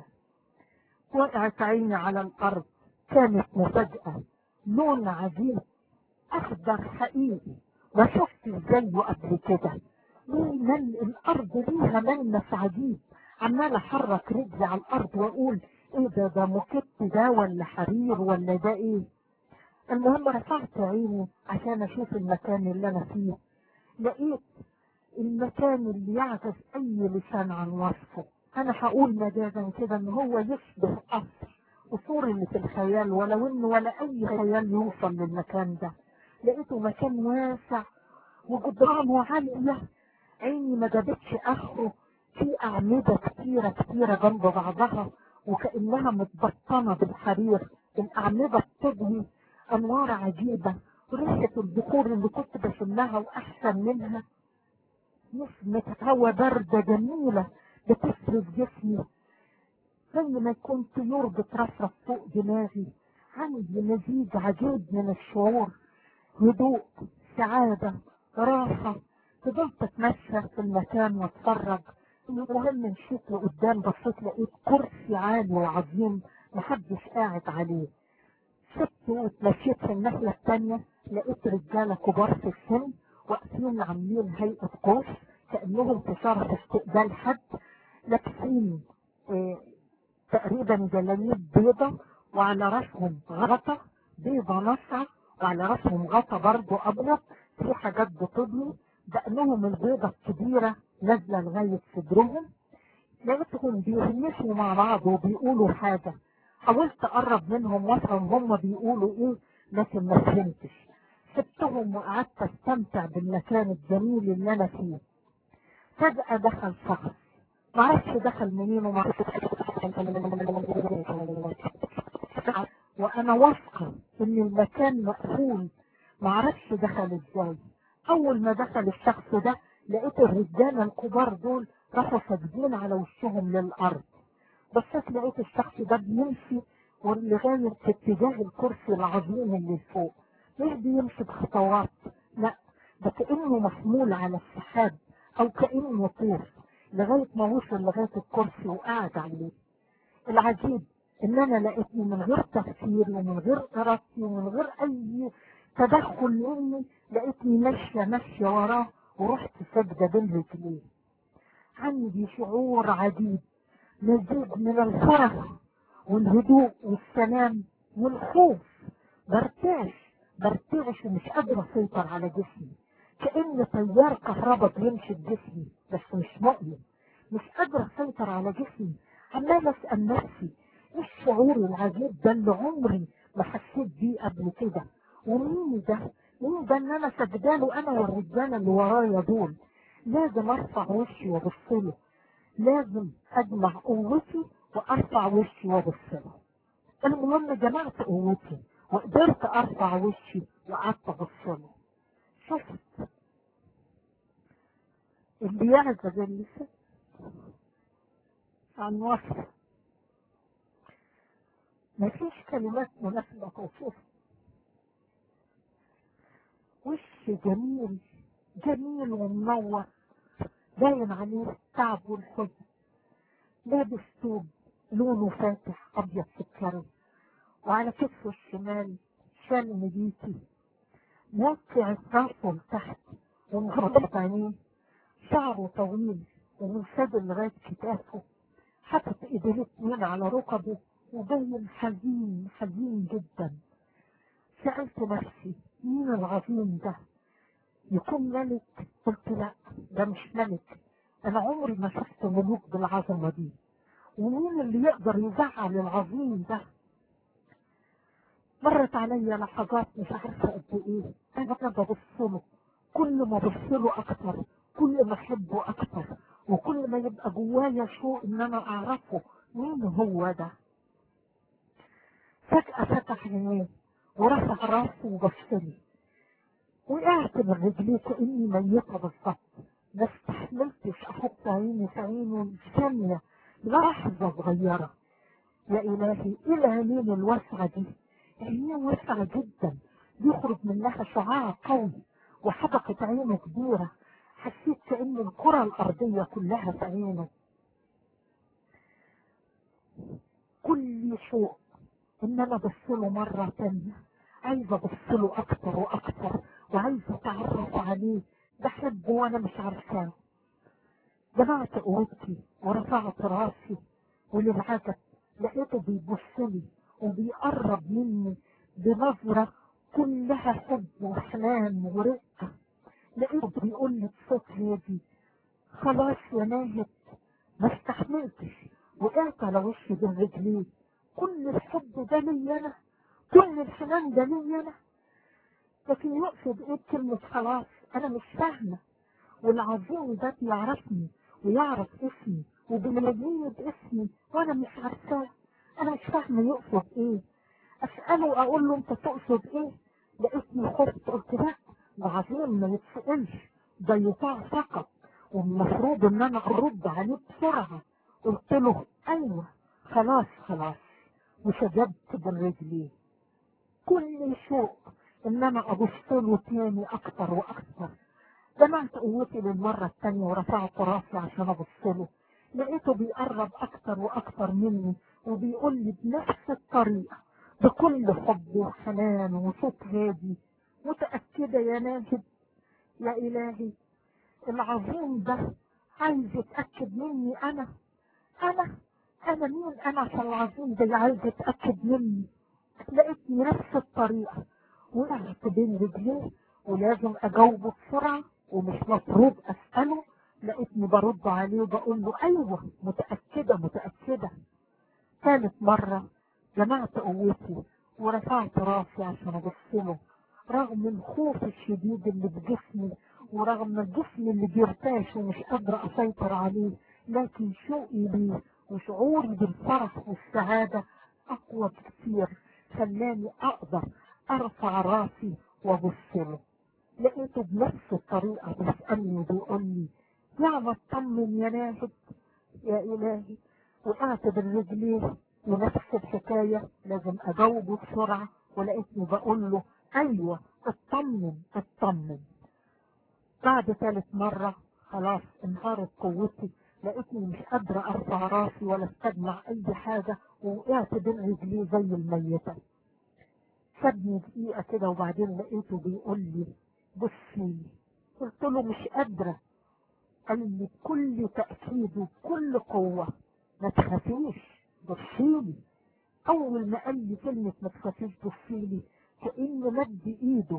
وقعت عيني على الارض، كانت مفاجأة، لون عجيب اخضر حقيقي ما شفت زيه قبل كده. ليه مل الارض ليها ملمس عجيب. عمال احرك رجلي على الارض واقول ايه ده؟ ده موكيت ده ولا حرير ولا ده ايه؟ المهم رفعت عيني عشان اشوف المكان اللي انا فيه، لقيت المكان اللي يعجز اي لسان عن وصفه. انا هقول مجازا كده ان هو يشبه قصر قصور اللي في الخيال، ولو انه ولا اي خيال يوصل للمكان ده. لقيته مكان واسع وجدرانه عالية، عيني ما جابتش اخره، في اعمدة كتيرة كتيرة جنب بعضها وكأنها متبطنة بالحرير. الاعمدة بتضوي انوار عجيبة، وريحة البخور اللي كنت بشمها واحسن منها نسمة هوا باردة جميلة بتفرز جسمي زي ما يكون طيور بترفرف فوق دماغي. عندي مزيج عجيب من الشعور، هدوء، سعادة، راحة. فضلت اتمشى في المكان واتفرج. المهم مشيت لقدام، بصيت لقيت كرسي عالي وعظيم محدش قاعد عليه. سبت واتمشيت في الناحية التانية، لقيت رجالة كبار في السن واقفين عاملين هيئة قوس كأنهم في شرف استقبال حد، لابسين اه تقريبا جلاليب بيضة وعلى راسهم غطا بيضة نصعة، وعلى راسهم غطا برضو أبيض في حاجات بتضني، دقنهم البيضة الكبيرة نازلة لغاية صدرهم. لقيتهم بيهمسوا مع بعض وبيقولوا حاجة، حاولت أقرب منهم وافهم هم بيقولوا إيه لكن ما فهمتش. سبتهم وقعدت أستمتع بالمكان الجميل اللي أنا فيه. فجأة دخل شخص معرفش دخل منين ومعرفش، وانا واثقة ان المكان مقفول، معرفش دخل ازاي. اول ما دخل الشخص ده لقيت الرجالة الكبار دول راحوا ساجدين على وشهم للارض. بصيت لقيت الشخص ده بيمشي لغاية في اتجاه الكرسي العظيم اللي فوق، مش بيمشي بخطوات، لا ده كأنه محمول على السحاب او كأنه طير لغاية ما وصل لغاية الكرسي وقعد عليه. العجيب ان انا لقيتني من غير تفكير ومن غير ارادتي ومن غير اي تدخل مني، لقيتني ماشية ماشية وراه ورحت سجدة بين رجليه. عندي شعور عجيب، مزيج من الفرح والهدوء والسلام والخوف. برتعش برتعش ومش قادرة اسيطر على جسمي، كأن تيار كهرباء بيمشي بجسمي بس مش مؤلم. مش قادرة اسيطر على جسمي، عمال اسأل نفسي ايه الشعور العجيب ده اللي عمري ما حسيت بيه قبل كده؟ ومين ده؟ مين ده ان انا سجداله انا والرجالة اللي ورايا دول؟ لازم ارفع وشي وابصله، لازم اجمع قوتي وارفع وشي وابصله. المهم جمعت قوتي وقدرت ارفع وشي وقعدت ابصله. شفت اللي يعجز اللسان عن وصف، مفيش كلمات مناسبة توصفه. وش جميل جميل ومنور، باين عليه التعب والحزن. لابس ثوب لونه فاتح ابيض سكري، وعلى كتفه الشمال شال مديتي، موقع راسه لتحت ومغطى عينيه، شعره طويل ومنسدل لغاية كتافه، حاطط ايديه الاتنين على ركبه وباين حزين حزين جدا. سألت نفسي مين العظيم ده؟ يكون ملك؟ قلت لا، ده مش ملك، انا عمري ما شفت ملوك بالعظمة دي. ومين اللي يقدر يزعل العظيم ده؟ مرت عليا لحظات مش عارفة قد ايه انا ببصله، كل ما ببصله اكتر كل ما احبه اكتر، وكل ما يبقى جوايا شوق ان انا اعرفه مين هو ده. فجأة فتح عينيه ورفع راسه وبصلي، وقعت من رجليه كأني ميتة بالظبط. ما استحملتش احط عيني في عينه ثانية، لحظة صغيرة. يا الهي ايه العينين الواسعة دي؟ عينيه واسعة جدا بيخرج منها شعاع قوي، وحدقة عينه كبيرة، حسيت كأن الكرة الأرضية كلها في عينه. كل شوق إن أنا أبصله مرة تانية، عايزة أبصله أكتر وأكتر، وعايزة أتعرف عليه، بحبه وأنا مش عارفاه. جمعت قوتي ورفعت راسي، وللعجب لقيته بيبصلي وبيقرب مني بنظرة كلها حب وحنان ورقة. لقيته بيقول لي بصوت هادي: خلاص يا ناهد، ما استحملتش، وقعت على وشي بين رجليه. كل الحب ده ليا انا، كل الحنان ده ليا انا. لكن يقصد ايه بكلمة خلاص؟ انا مش فاهمة. والعظيم ده بيعرفني ويعرف اسمي وبيناديني باسمي وانا مش عارفاه. انا مش فاهمة يقصد ايه. اسأله واقول له انت تقصد ايه؟ لقيتني خفت، قلت لا، العظيم ما يتسألش، ده يطاع فقط، والمفروض ان انا ارد عليه بسرعة. قلت له ايوه، خلاص خلاص، وسجدت بين رجليه. كل شوق ان انا ابص له تاني اكتر واكتر. جمعت قوتي للمرة التانية ورفعت راسي عشان ابص له. لقيته بيقرب اكتر واكتر مني وبيقول لي بنفس الطريقة بكل حب وحنان وصوت هادي: متأكدة يا ناجد؟ يا الهي، العظيم ده عايز يتأكد مني انا. انا انا مين انا عشان العظيم ده عايز يتأكد مني؟ لقيتني نفس الطريقة، وقعت بين رجليه ولازم اجاوبه بسرعة ومش مفروض اسأله. لقيتني برد عليه وبقول له ايوه، متأكدة متأكدة. ثالث مرة جمعت قوتي ورفعت راسي عشان ابصله، رغم الخوف الشديد اللي بجسمي ورغم جسمي اللي بيرتاش ومش قادرة اسيطر عليه، لكن شوقي ليه وشعوري بالفرح والسعادة اقوى بكتير، خلاني اقدر ارفع راسي وابصله. لقيته بنفس الطريقة بيسألني وبيقول لي: يعني اطمن يا ناهد؟ يا الهي، وقعت بين رجليه ونفس الحكاية، لازم اجاوبه بسرعة، ولقيتني بقول له ايوه، اطمن اطمن. بعد ثالث مرة خلاص انهارت قوتي، لقيتني مش قادرة ارفع راسي ولا استجمع اي حاجة، ووقعت بين رجليه زي الميتة. سابني دقيقة كده وبعدين لقيته بيقول لي: بصي. قلت له مش قادرة. قال لي بكل تأكيد وبكل قوة: ما تخافيش، بصيلي. أول ما قال لي كلمة ما تخافيش بصيلي، كأنه مد إيده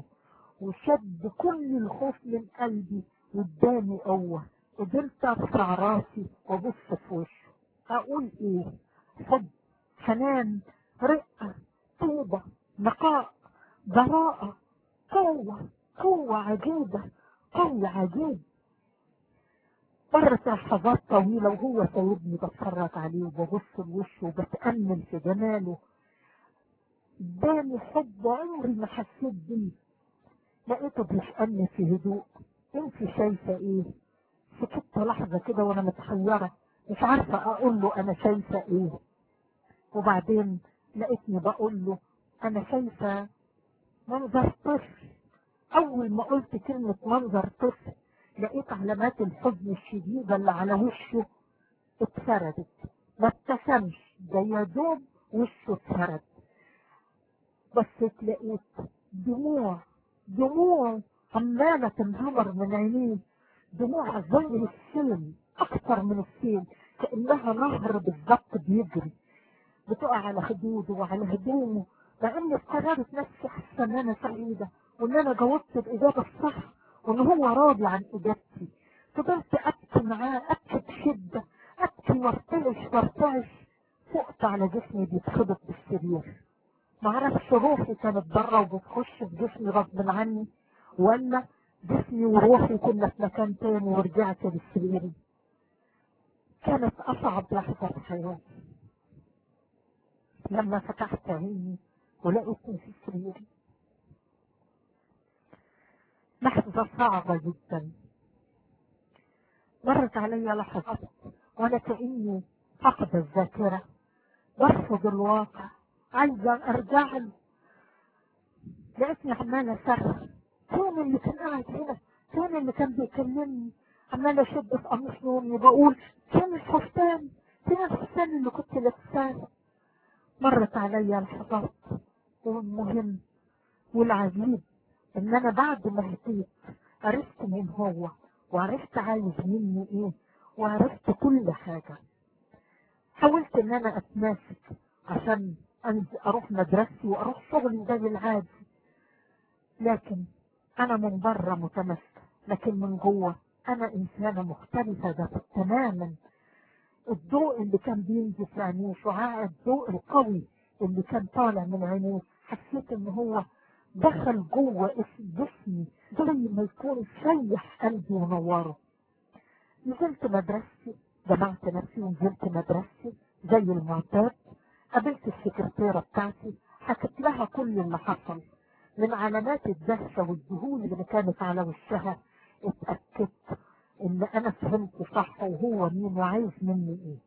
وشد كل الخوف من قلبي واداني قوة. قدرت أرفع راسي وأبص في وشه. أقول إيه؟ حب، حنان، رقة، طيبة، نقاء، براءة، قوة، قوة عجيبة، قوة عجيب. مرت لحظات طويلة وهو سايبني بتفرج عليه وببص لوشه وبتأمل في جماله. اداني حب عمري ما حسيت بيه. لقيته بيسألني في هدوء: انت شايفة ايه؟ سكت لحظة كده وانا متحيرة مش عارفة اقول له انا شايفة ايه. وبعدين لقيتني بقول له: انا شايفة منظر طفل. اول ما قلت كلمة منظر طفل، لقيت علامات الحزن الشديدة اللي على وشه اتفردت. ما ابتسمش، ده يا دوب وشه اتفرد. بس لقيت دموع، دموع عمالة تنهمر من عينيه، دموع زي السيل، اكتر من السيل، كأنها نهر بالظبط بيجري، بتقع على خدوده وعلى هدومه. مع اني قررت نفسي حاسه ان انا سعيده وان انا جاوبت الاجابه الصح وان هو راضي عن اجابتي. فضلت ابكي معاه، ابكي بشده، ابكي وارتعش وارتعش. فقت على جسمي بيتخبط بالسرير. معرفش روحي كانت بره وبتخش في جسمي غصب عني، ولا جسمي وروحي كنا في مكان تاني ورجعت لسريري. كانت اصعب لحظه في حياتي لما فتحت عيني ولقيتني في سريري. لحظة صعبة جدا. مرت علي لحظات وانا كأني فقد الذاكرة، برفض الواقع، عايزة ارجع له. لقيتني عمالة اصرخ: فين اللي كان قاعد هنا؟ فين اللي كان بيكلمني؟ عمالة اشد في قميص نومي بقول: فين الفستان؟ فين الفستان اللي كنت لابساه؟ مرت علي لحظات. والمهم والعجيب ان انا بعد ما هديت عرفت مين هو، وعرفت عايز مني ايه، وعرفت كل حاجة. حاولت ان انا اتماسك عشان انزل اروح مدرستي واروح شغلي زي العادي، لكن انا من بره متماسكة لكن من جوه انا انسانة مختلفة ده تماما. الضوء اللي كان بينزل في عينيه، شعاع الضوء القوي اللي كان طالع من عينيه، حسيت ان هو دخل جوه جسمي زي ما يكون سيح قلبي ونوره. نزلت مدرستي، جمعت نفسي ونزلت مدرستي زي المعتاد. قابلت السكرتيرة بتاعتي، حكيت لها كل اللي حصل. من علامات الدهشة والذهول اللي كانت على وشها اتأكدت ان انا فهمت صح وهو مين وعايز مني ايه.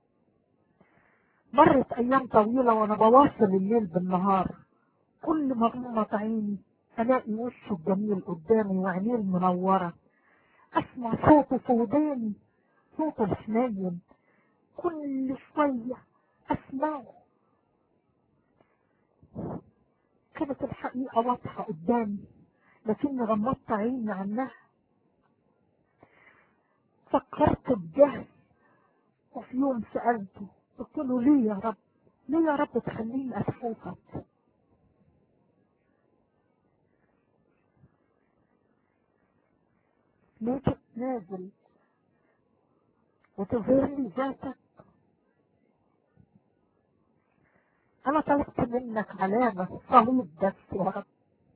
مرت ايام طويلة وانا بواصل الليل بالنهار، كل ما غمض عيني الاقي وشه الجميل قدامي وعينيه المنورة، اسمع صوته في وداني، صوته الحنين، كل شوية اسمعه. كانت الحقيقة واضحة قدامي لكني غمضت عيني عنها. فكرت بجهل، وفي يوم سألته قلت له ليه يا رب، ليه يا رب تخليني أشوفك؟ ليه تتنازل وتظهر لي ذاتك؟ أنا طلبت منك علامة، صليب بس يا رب.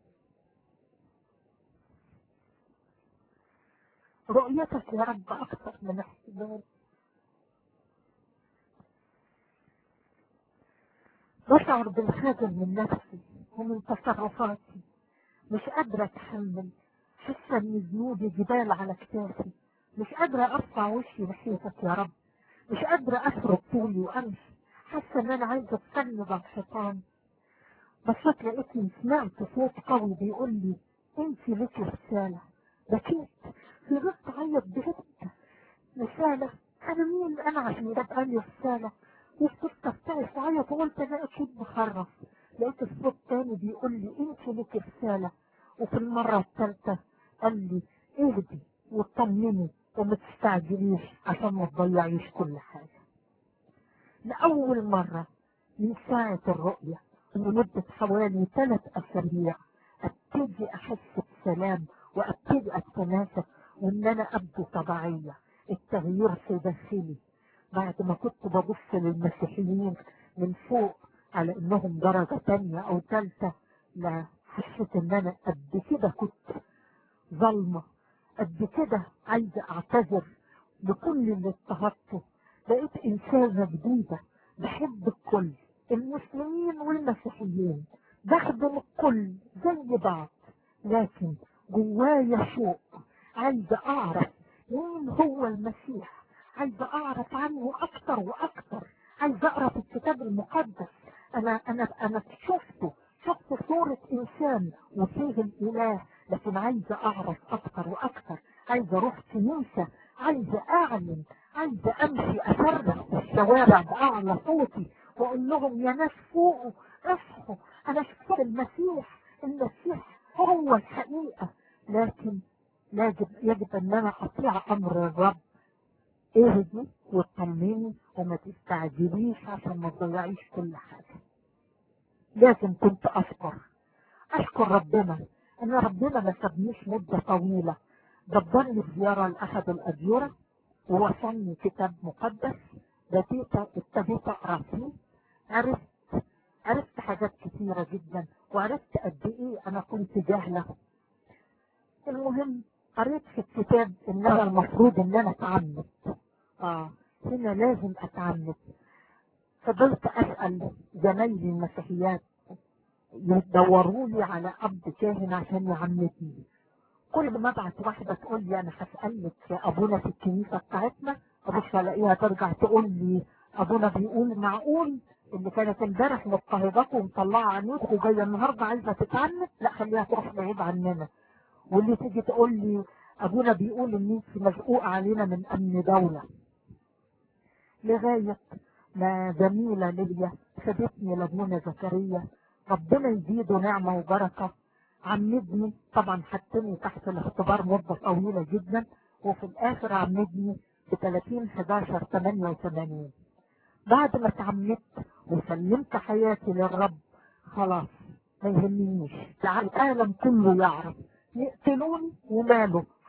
رؤيتك يا رب أكثر من احتمال. بشعر بالخجل من نفسي ومن تصرفاتي، مش قادرة أتحمل، حاسة إن ذنوبي جبال على كتافي، مش قادرة أرفع وشي ناحيتك يا رب، مش قادرة أفرد طولي وأمشي، حاسة إن أنا عايزة أتسند على الحيطان. بصيت لقيتني سمعت صوت قوي بيقول لي أنت لك رسالة. بكيت، فضلت أعيط بهدى. رسالة؟ أنا مين أنا عشان يبقى لي رسالة؟ وفضلت أفتعس وأعيط وقلت أنا أكيد بخرف. لقيت الصوت تاني بيقول لي أنت لك رسالة. وفي المرة الثالثة قال لي اهدي واطمني وما تستعجليش عشان ما تضيعيش كل حاجة. لأول مرة من ساعة الرؤية لمدة حوالي ثلاث أسابيع أبتدي أحس بسلام وأبتدي أتناسب وإن أنا أبدو طبيعية. التغيير في داخلي بعد ما كنت ببص للمسيحيين من فوق على إنهم درجة تانية أو ثالثة، لا، حسيت إن أنا قد كده كنت ظلمة، قد كده عايزة أعتذر لكل اللي اضطهدته. بقيت إنسانة جديدة، بحب الكل، المسلمين والمسيحيين، بخدم الكل زي بعض، لكن جوايا شوق، عايزة أعرف مين هو المسيح، عايزة أعرف عنه أكتر وأكتر، عايزة أقرأ في الكتاب المقدس. أنا أنا أنا شفته، شفت صورة إنسان وفيه الإله، لكن عايزة أعرف أكتر وأكتر، عايزة أروح كنيسة، عايزة أعلن، عايزة أمشي أصرخ في الشوارع بأعلى صوتي وأقول لهم يا ناس فوقوا اصحوا، أنا شفت المسيح، المسيح هو الحقيقة. لكن يجب يجب أن أنا أطيع أمر الرب، اهدي واطمني وما تستعجليش عشان ما تضيعيش كل حاجة. لازم كنت أشكر أشكر ربنا إن ربنا ما سابنيش مدة طويلة، دبرني زيارة لأحد الأديرة ووصلني كتاب مقدس، بديت ابتديت أقرأ فيه، عرفت عرفت حاجات كثيرة جدا وعرفت قد إيه أنا كنت جاهلة. المهم قريت في الكتاب إن أنا المفروض إن أنا أتعمد. آه هنا لازم أتعمد. فضلت أسأل زمايلي المسيحيات يدوروا لي على أب كاهن عشان يعمدني. كل ما ابعت واحدة تقول لي أنا هسألك يا أبونا في الكنيسة بتاعتنا، أبص ألاقيها ترجع تقول لي أبونا بيقول معقول اللي كانت امبارح مضطهداك ومطلعة عنوك وجاية النهاردة عايزة تتعمد؟ لا خليها تروح بعيد عننا. واللي تيجي تقول لي أبونا بيقول إن أنت مزقوق علينا من أمن دولة. لغاية ما زميلة ليا خدتني لابونا زكريا، ربنا يزيده نعمة وبركة، عمدني. طبعا حطني تحت الاختبار مدة طويلة جدا، وفي الآخر عمدني في ثلاثين حداشر ثمانية وثمانين. بعد ما اتعمدت وسلمت حياتي للرب خلاص ما يهمنيش، العالم كله يعرف، يقتلوني وماله،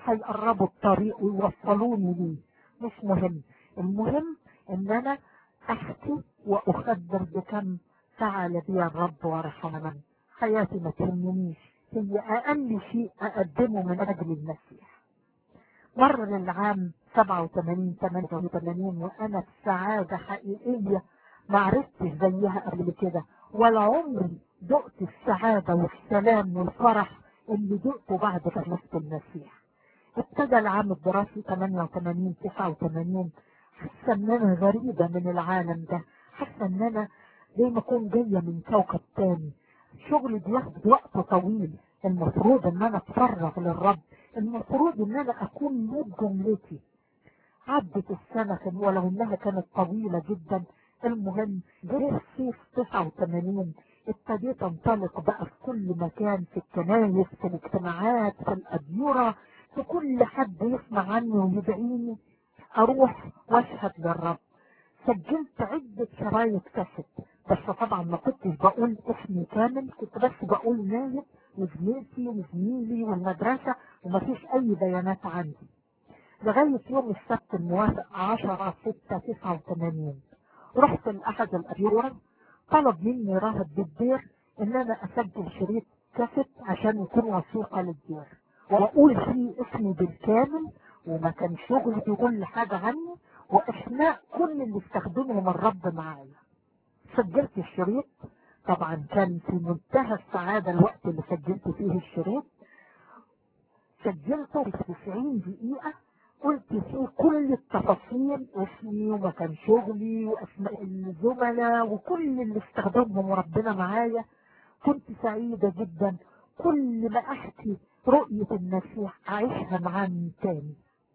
هيقربوا الطريق ويوصلوني ليه، مش مهم. المهم ان انا احكي واخبر بكم فعل بي الرب ورحمني. حياتي ما تهمنيش، هي اقل شيء اقدمه من اجل المسيح. مر العام سبعة وثمانين ثمانية وثمانين وانا في سعاده حقيقيه ما عرفتش زيها قبل كده، ولا عمري دقت السعاده والسلام والفرح اللي دقته بعد كنيسه المسيح. ابتدى العام الدراسي ثمانية وثمانين تسعة وثمانين، حاسه ان انا غريبه من العالم ده، حاسه ان انا زي ما اكون جايه من كوكب تاني. شغلي بياخد وقت طويل، المفروض ان انا اتفرغ للرب، المفروض ان انا اكون مود جملتي. عدت السنه ولو انها كانت طويله جدا. المهم جه الصيف تسعة وثمانين ابتديت انطلق بقى في كل مكان، في الكنايس، في الاجتماعات، في الاديره، في كل حد يسمع عني ويدعيني اروح واشهد للرب. سجلت عدة شرايط كاسيت، بس طبعا ما كنتش بقول اسمي كامل، كنت بس بقول ناهد وزميلتي وزميلي والمدرسة، ومفيش اي بيانات عندي. لغاية يوم السبت الموافق عشرة ستة تسعة وثمانين رحت لأحد الأديرة، طلب مني راهب بالدير ان انا اسجل شريط كاسيت عشان يكون وثيقة للدير واقول فيه اسمي بالكامل ومكان شغلي وكل حاجة عني واسماء كل اللي استخدمهم الرب معايا. سجلت الشريط، طبعا كان في منتهى السعادة الوقت اللي سجلت فيه الشريط. سجلته في تسعين دقيقة، قلت فيه كل التفاصيل، اسمي ومكان شغلي واسماء الزملاء وكل اللي استخدمهم ربنا معايا. كنت سعيدة جدا، كل ما احكي رؤية المسيح اعيشها معاه من تاني.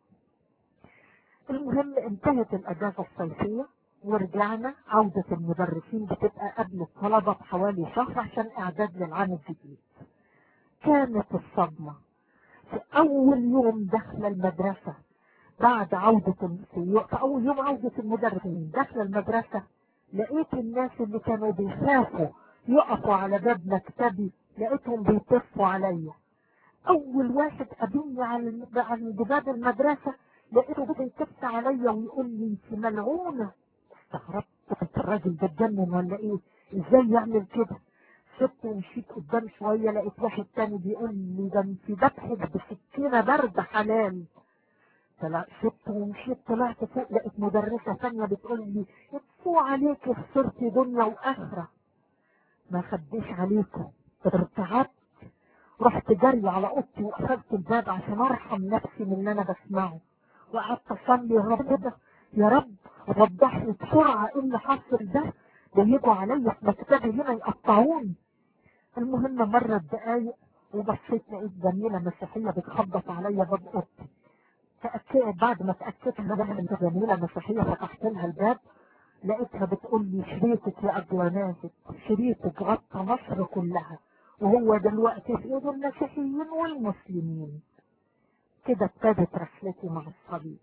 المهم انتهت الاجازة الصيفية ورجعنا. عودة المدرسين بتبقى قبل الطلبة بحوالي شهر عشان اعداد للعام الجديد. كانت الصدمة في اول يوم دخل المدرسة بعد عودة في اول يوم عودة المدرسين دخل المدرسة، لقيت الناس اللي كانوا بيخافوا يقفوا على باب مكتبي لقيتهم بيتفوا عليا. اول واحد قابلني على على باب المدرسة لقيته بيتف عليا ويقول لي انت ملعونة. استغربت، قلت الراجل ده اتجنن ولا ايه؟ ازاي يعمل كده؟ سبت ومشيت قدام شوية لقيت واحد تاني بيقول لي ده انت بضحك بسكينة برد حلال. طلعت سبت ومشيت، طلعت فوق لقيت مدرسة ثانية بتقول لي اتفوا عليك خسرتي دنيا واخرة. ما خديش عليكم، ارتعبت، رحت جري على اوضتي وقفلت الباب عشان ارحم نفسي من اللي انا بسمعه، وقعدت اصلي يا رب ده يا رب وضح لي بسرعه ايه اللي حصل ده، ده يجوا عليا في مكتبي هنا يقطعوني. المهم مرت دقايق وبصيت لقيت جميله مسيحيه بتخبط عليا باب اوضتي. تاكدت بعد ما اتاكدت ان انا جميله مسيحيه فتحت لها الباب لقيتها بتقول لي شريطك يا أجلاناتك، شريطك غطى مصر كلها وهو دلوقتي في ايد المسيحيين والمسلمين. كده ابتدت رحلتي مع الصليب.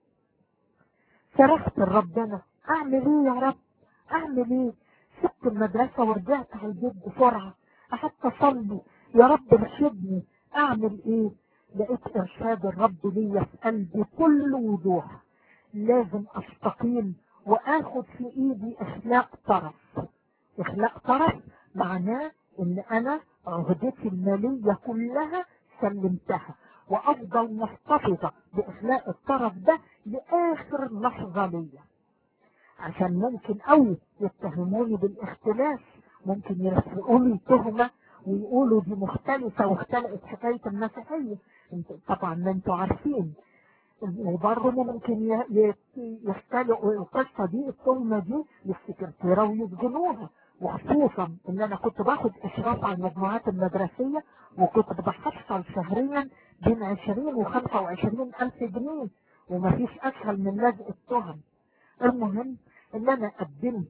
صرخت لربنا اعمل ايه يا رب؟ اعمل ايه؟ سبت المدرسة ورجعت على البيت بسرعة، قعدت اصلي يا رب ارشدني اعمل ايه؟ لقيت ارشاد الرب ليا في قلبي بكل وضوح، لازم استقيم واخد في ايدي اخلاق طرف. اخلاق طرف معناه ان انا عهدتي المالية كلها سلمتها وافضل محتفظة باخلاق الطرف ده لاخر لحظة ليا، عشان ممكن قوي يتهموني بالاختلاس، ممكن يرفعوني تهمة ويقولوا دي مختلفة واختلقت حكاية المسيحية. طبعا ما انتوا عارفين، وبرضه ممكن يختلقوا القصة دي التهمة دي للسكرتيرة ويسجنوها، وخصوصا ان انا كنت باخد اشراف على المجموعات المدرسية وكنت بحصل شهريا بين عشرين وخمسة وعشرين الف جنيه، ومفيش اسهل من لزق التهم. المهم ان انا قدمت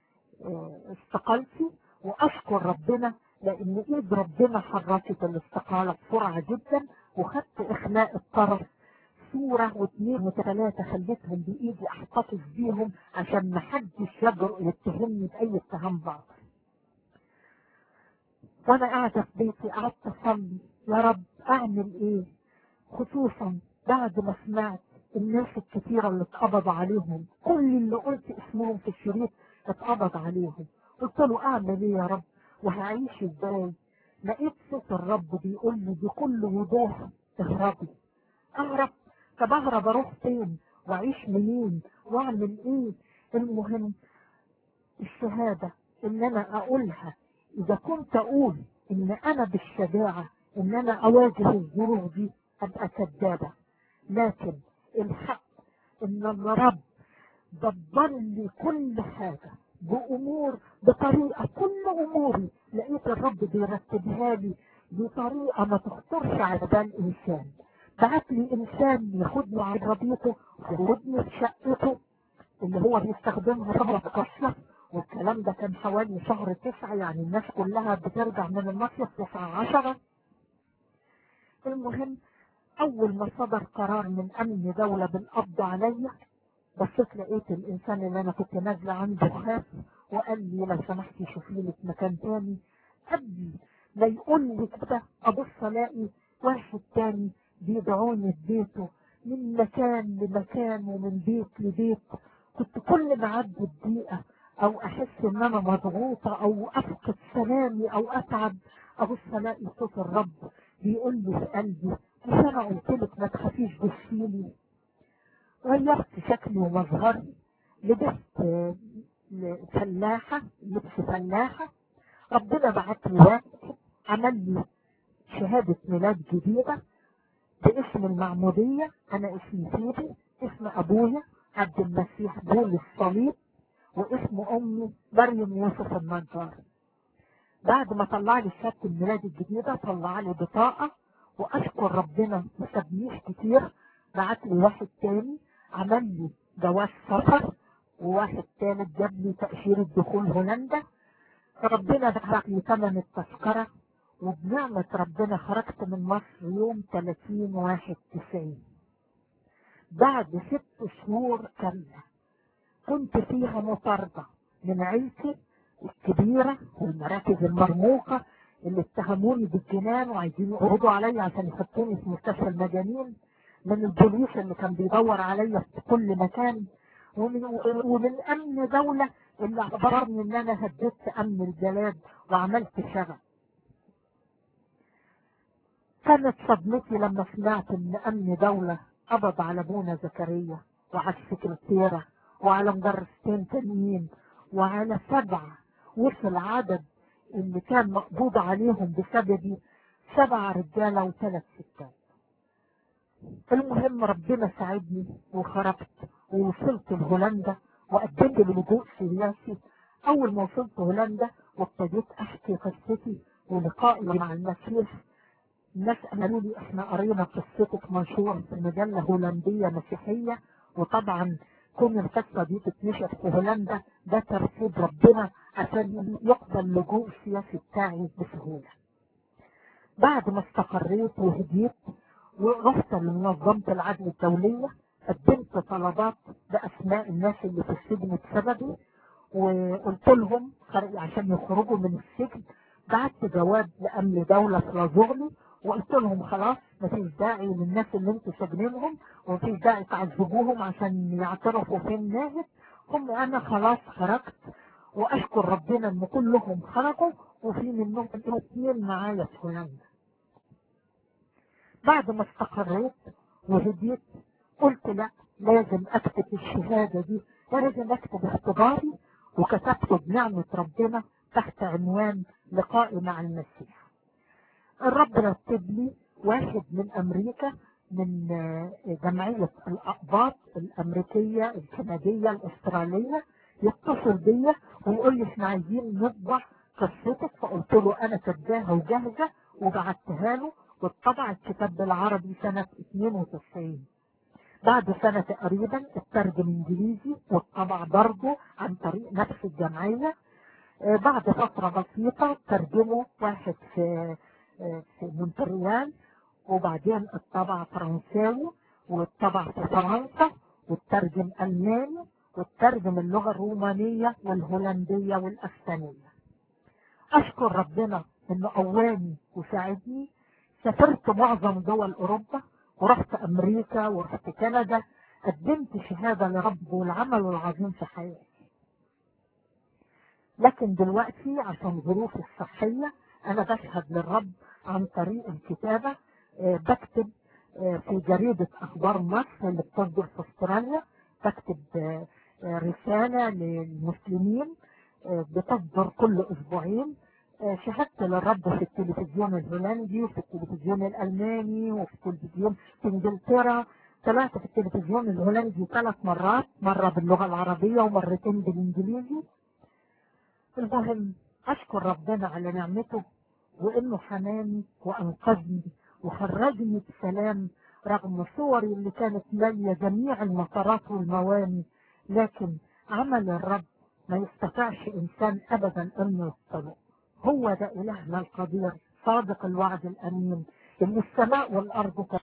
استقالتي واشكر ربنا لان ايد ربنا حركت الاستقالة بسرعة جدا، وخدت اخلاء الطرف صورة واثنين وثلاثة خليتهم بايدي احتفظ بيهم عشان محدش يجرؤ يتهمني باي اتهام باطل. وانا قاعدة في بيتي قعدت اصلي يا رب اعمل ايه، خصوصا بعد ما سمعت الناس الكثيرة اللي اتقبض عليهم، كل اللي قلت اسمهم في الشريط اتقبض عليهم، قلت له اعمل ايه يا رب وهعيش ازاي؟ لقيت صوت الرب بيقول لي بكل وضوح اهربي. اهرب؟ طب اهرب اروح فين واعيش منين واعمل ايه؟ المهم الشهادة ان انا اقولها، اذا كنت اقول ان انا بالشجاعة ان انا اواجه الظروف دي ابقى كذابة، لكن الحق ان الرب دبر لي كل حاجة بأمور بطريقة، كل أموري لقيت الرب بيرتبها لي بطريقة ما تخطرش على بال إنسان. بعت لي إنسان ياخدني على عربيته وياخدني في شقته اللي هو بيستخدمها طبعا كشف، والكلام ده كان حوالي شهر تسعة، يعني الناس كلها بترجع من المصيف تسعة عشرة. المهم أول ما صدر قرار من أمن دولة بالقبض عليا، بصيت لقيت الانسان اللي انا كنت نازله عنده خاف وقال لي لو سمحتي شوفي لي في مكان تاني. قبل لا يقول لي كده ابص الاقي واحد تاني بيدعوني في بيته من مكان لمكان ومن بيت لبيت. كنت كل ما اعدي الدقيقه او احس ان انا مضغوطه او افقد سلامي او اتعب، ابص الاقي صوت الرب بيقول لي في قلبي مش انا قلت لك ما تخافيش بصيلي؟ غيرت شكلي ومظهري، لبست فلاحة، لبس فلاحة. ربنا بعت لي واحد عمل لي شهادة ميلاد جديدة باسم المعمودية. أنا اسمي فيبي، اسم أبويا عبد المسيح بول الصليب، واسم أمي مريم يوسف النجار. بعد ما طلع لي شهادة الميلاد الجديدة طلع لي بطاقة، وأشكر ربنا ما سابنيش كتير، بعت لي واحد تاني عمل لي جواز سفر، وواحد تالت جاب لي تأشيرة دخول هولندا. ربنا دفع لي ثمن التذكرة، وبنعمة ربنا خرجت من مصر يوم ثلاثين واحد تسعين بعد ست شهور كاملة كنت فيها مطاردة من عيلتي الكبيرة والمراكز المرموقة اللي اتهموني بالجنان وعايزين يقبضوا عليا عشان يحطوني في مستشفى المجانين، من البوليس اللي كان بيدور عليا في كل مكان، ومن, ومن امن دولة اللي اخبرني ان انا هددت امن البلاد وعملت شغب. كانت صدمتي لما سمعت ان امن دولة قبض على ابونا زكريا وعلى السكرتيرة وعلى مدرستين تانيين وعلى سبعة، وصل عدد اللي كان مقبوض عليهم بسببي سبعة رجالة وثلاث ستات. المهم ربنا ساعدني وخرجت ووصلت لهولندا وقدمت للجوء سياسي. اول ما وصلت هولندا وابتديت احكي قصتي ولقائي مع المسيح، الناس قالوا لي احنا قرينا قصتك منشور في مجله هولنديه مسيحيه، وطبعا كون القصه دي تتنشر في هولندا ده ترتيب ربنا عشان يقبل اللجوء السياسي بتاعي بسهوله. بعد ما استقريت وهديت ورحت لمنظمه العدل الدوليه، قدمت طلبات باسماء الناس اللي في السجن بسببي، وقلت لهم عشان يخرجوا من السجن. بعت جواب لامن دوله في لازوغلي وقلت لهم خلاص مفيش داعي للناس اللي انتوا ساجنينهم ومفيش داعي تعذبوهم عشان يعترفوا فين ناهد، هم انا خلاص خرجت. واشكر ربنا ان كلهم خرجوا وفي منهم اثنين معايا في هولندا. بعد ما استقريت وهديت قلت لا لازم اكتب الشهاده دي، لازم اكتب اختباري، وكتبته بنعمه ربنا تحت عنوان لقائي مع المسيح. الرب رتب لي واحد من امريكا، من جمعيه الاقباط الامريكيه الكنديه الاستراليه، يتصل بيا ويقول لي احنا عايزين نطبع قصتك. فقلت له انا كاتباها وجاهزه وبعتها له، واتطبع الكتاب بالعربي سنه اثنين وتسعين. بعد سنه تقريبا اترجم انجليزي واتطبع برضه عن طريق نفس الجمعيه. بعد فتره بسيطه ترجمه واحد في في مونتريال، وبعدين اتطبع فرنساوي واتطبع في فرنسا، والترجم الماني، والترجم اللغه الرومانيه والهولنديه والاسبانيه. اشكر ربنا انه قواني وساعدني. سافرت معظم دول اوروبا ورحت أمريكا ورحت كندا، قدمت شهادة لرب والعمل العظيم في حياتي. لكن دلوقتي عشان ظروفي الصحية أنا بشهد للرب عن طريق الكتابة. آه، بكتب آه، في جريدة أخبار مصر اللي بتصدر في أستراليا، بكتب آه، آه، رسالة للمسلمين آه، بتصدر كل أسبوعين. آه، شهدت للرب في التلفزيون الهولندي وفي التلفزيون الألماني وفي التلفزيون في إنجلترا. طلعت في التلفزيون الهولندي ثلاث مرات، مرة باللغة العربية ومرتين بالإنجليزي. المهم أشكر ربنا على نعمته وإنه حماني وأنقذني وخرجني بسلام رغم صوري اللي كانت مالية جميع المطارات والمواني. لكن عمل الرب ما يستطيعش إنسان أبدا أنه يصطنع. هو ده إلهنا القدير صادق الوعد الأمين اللي السماء والأرض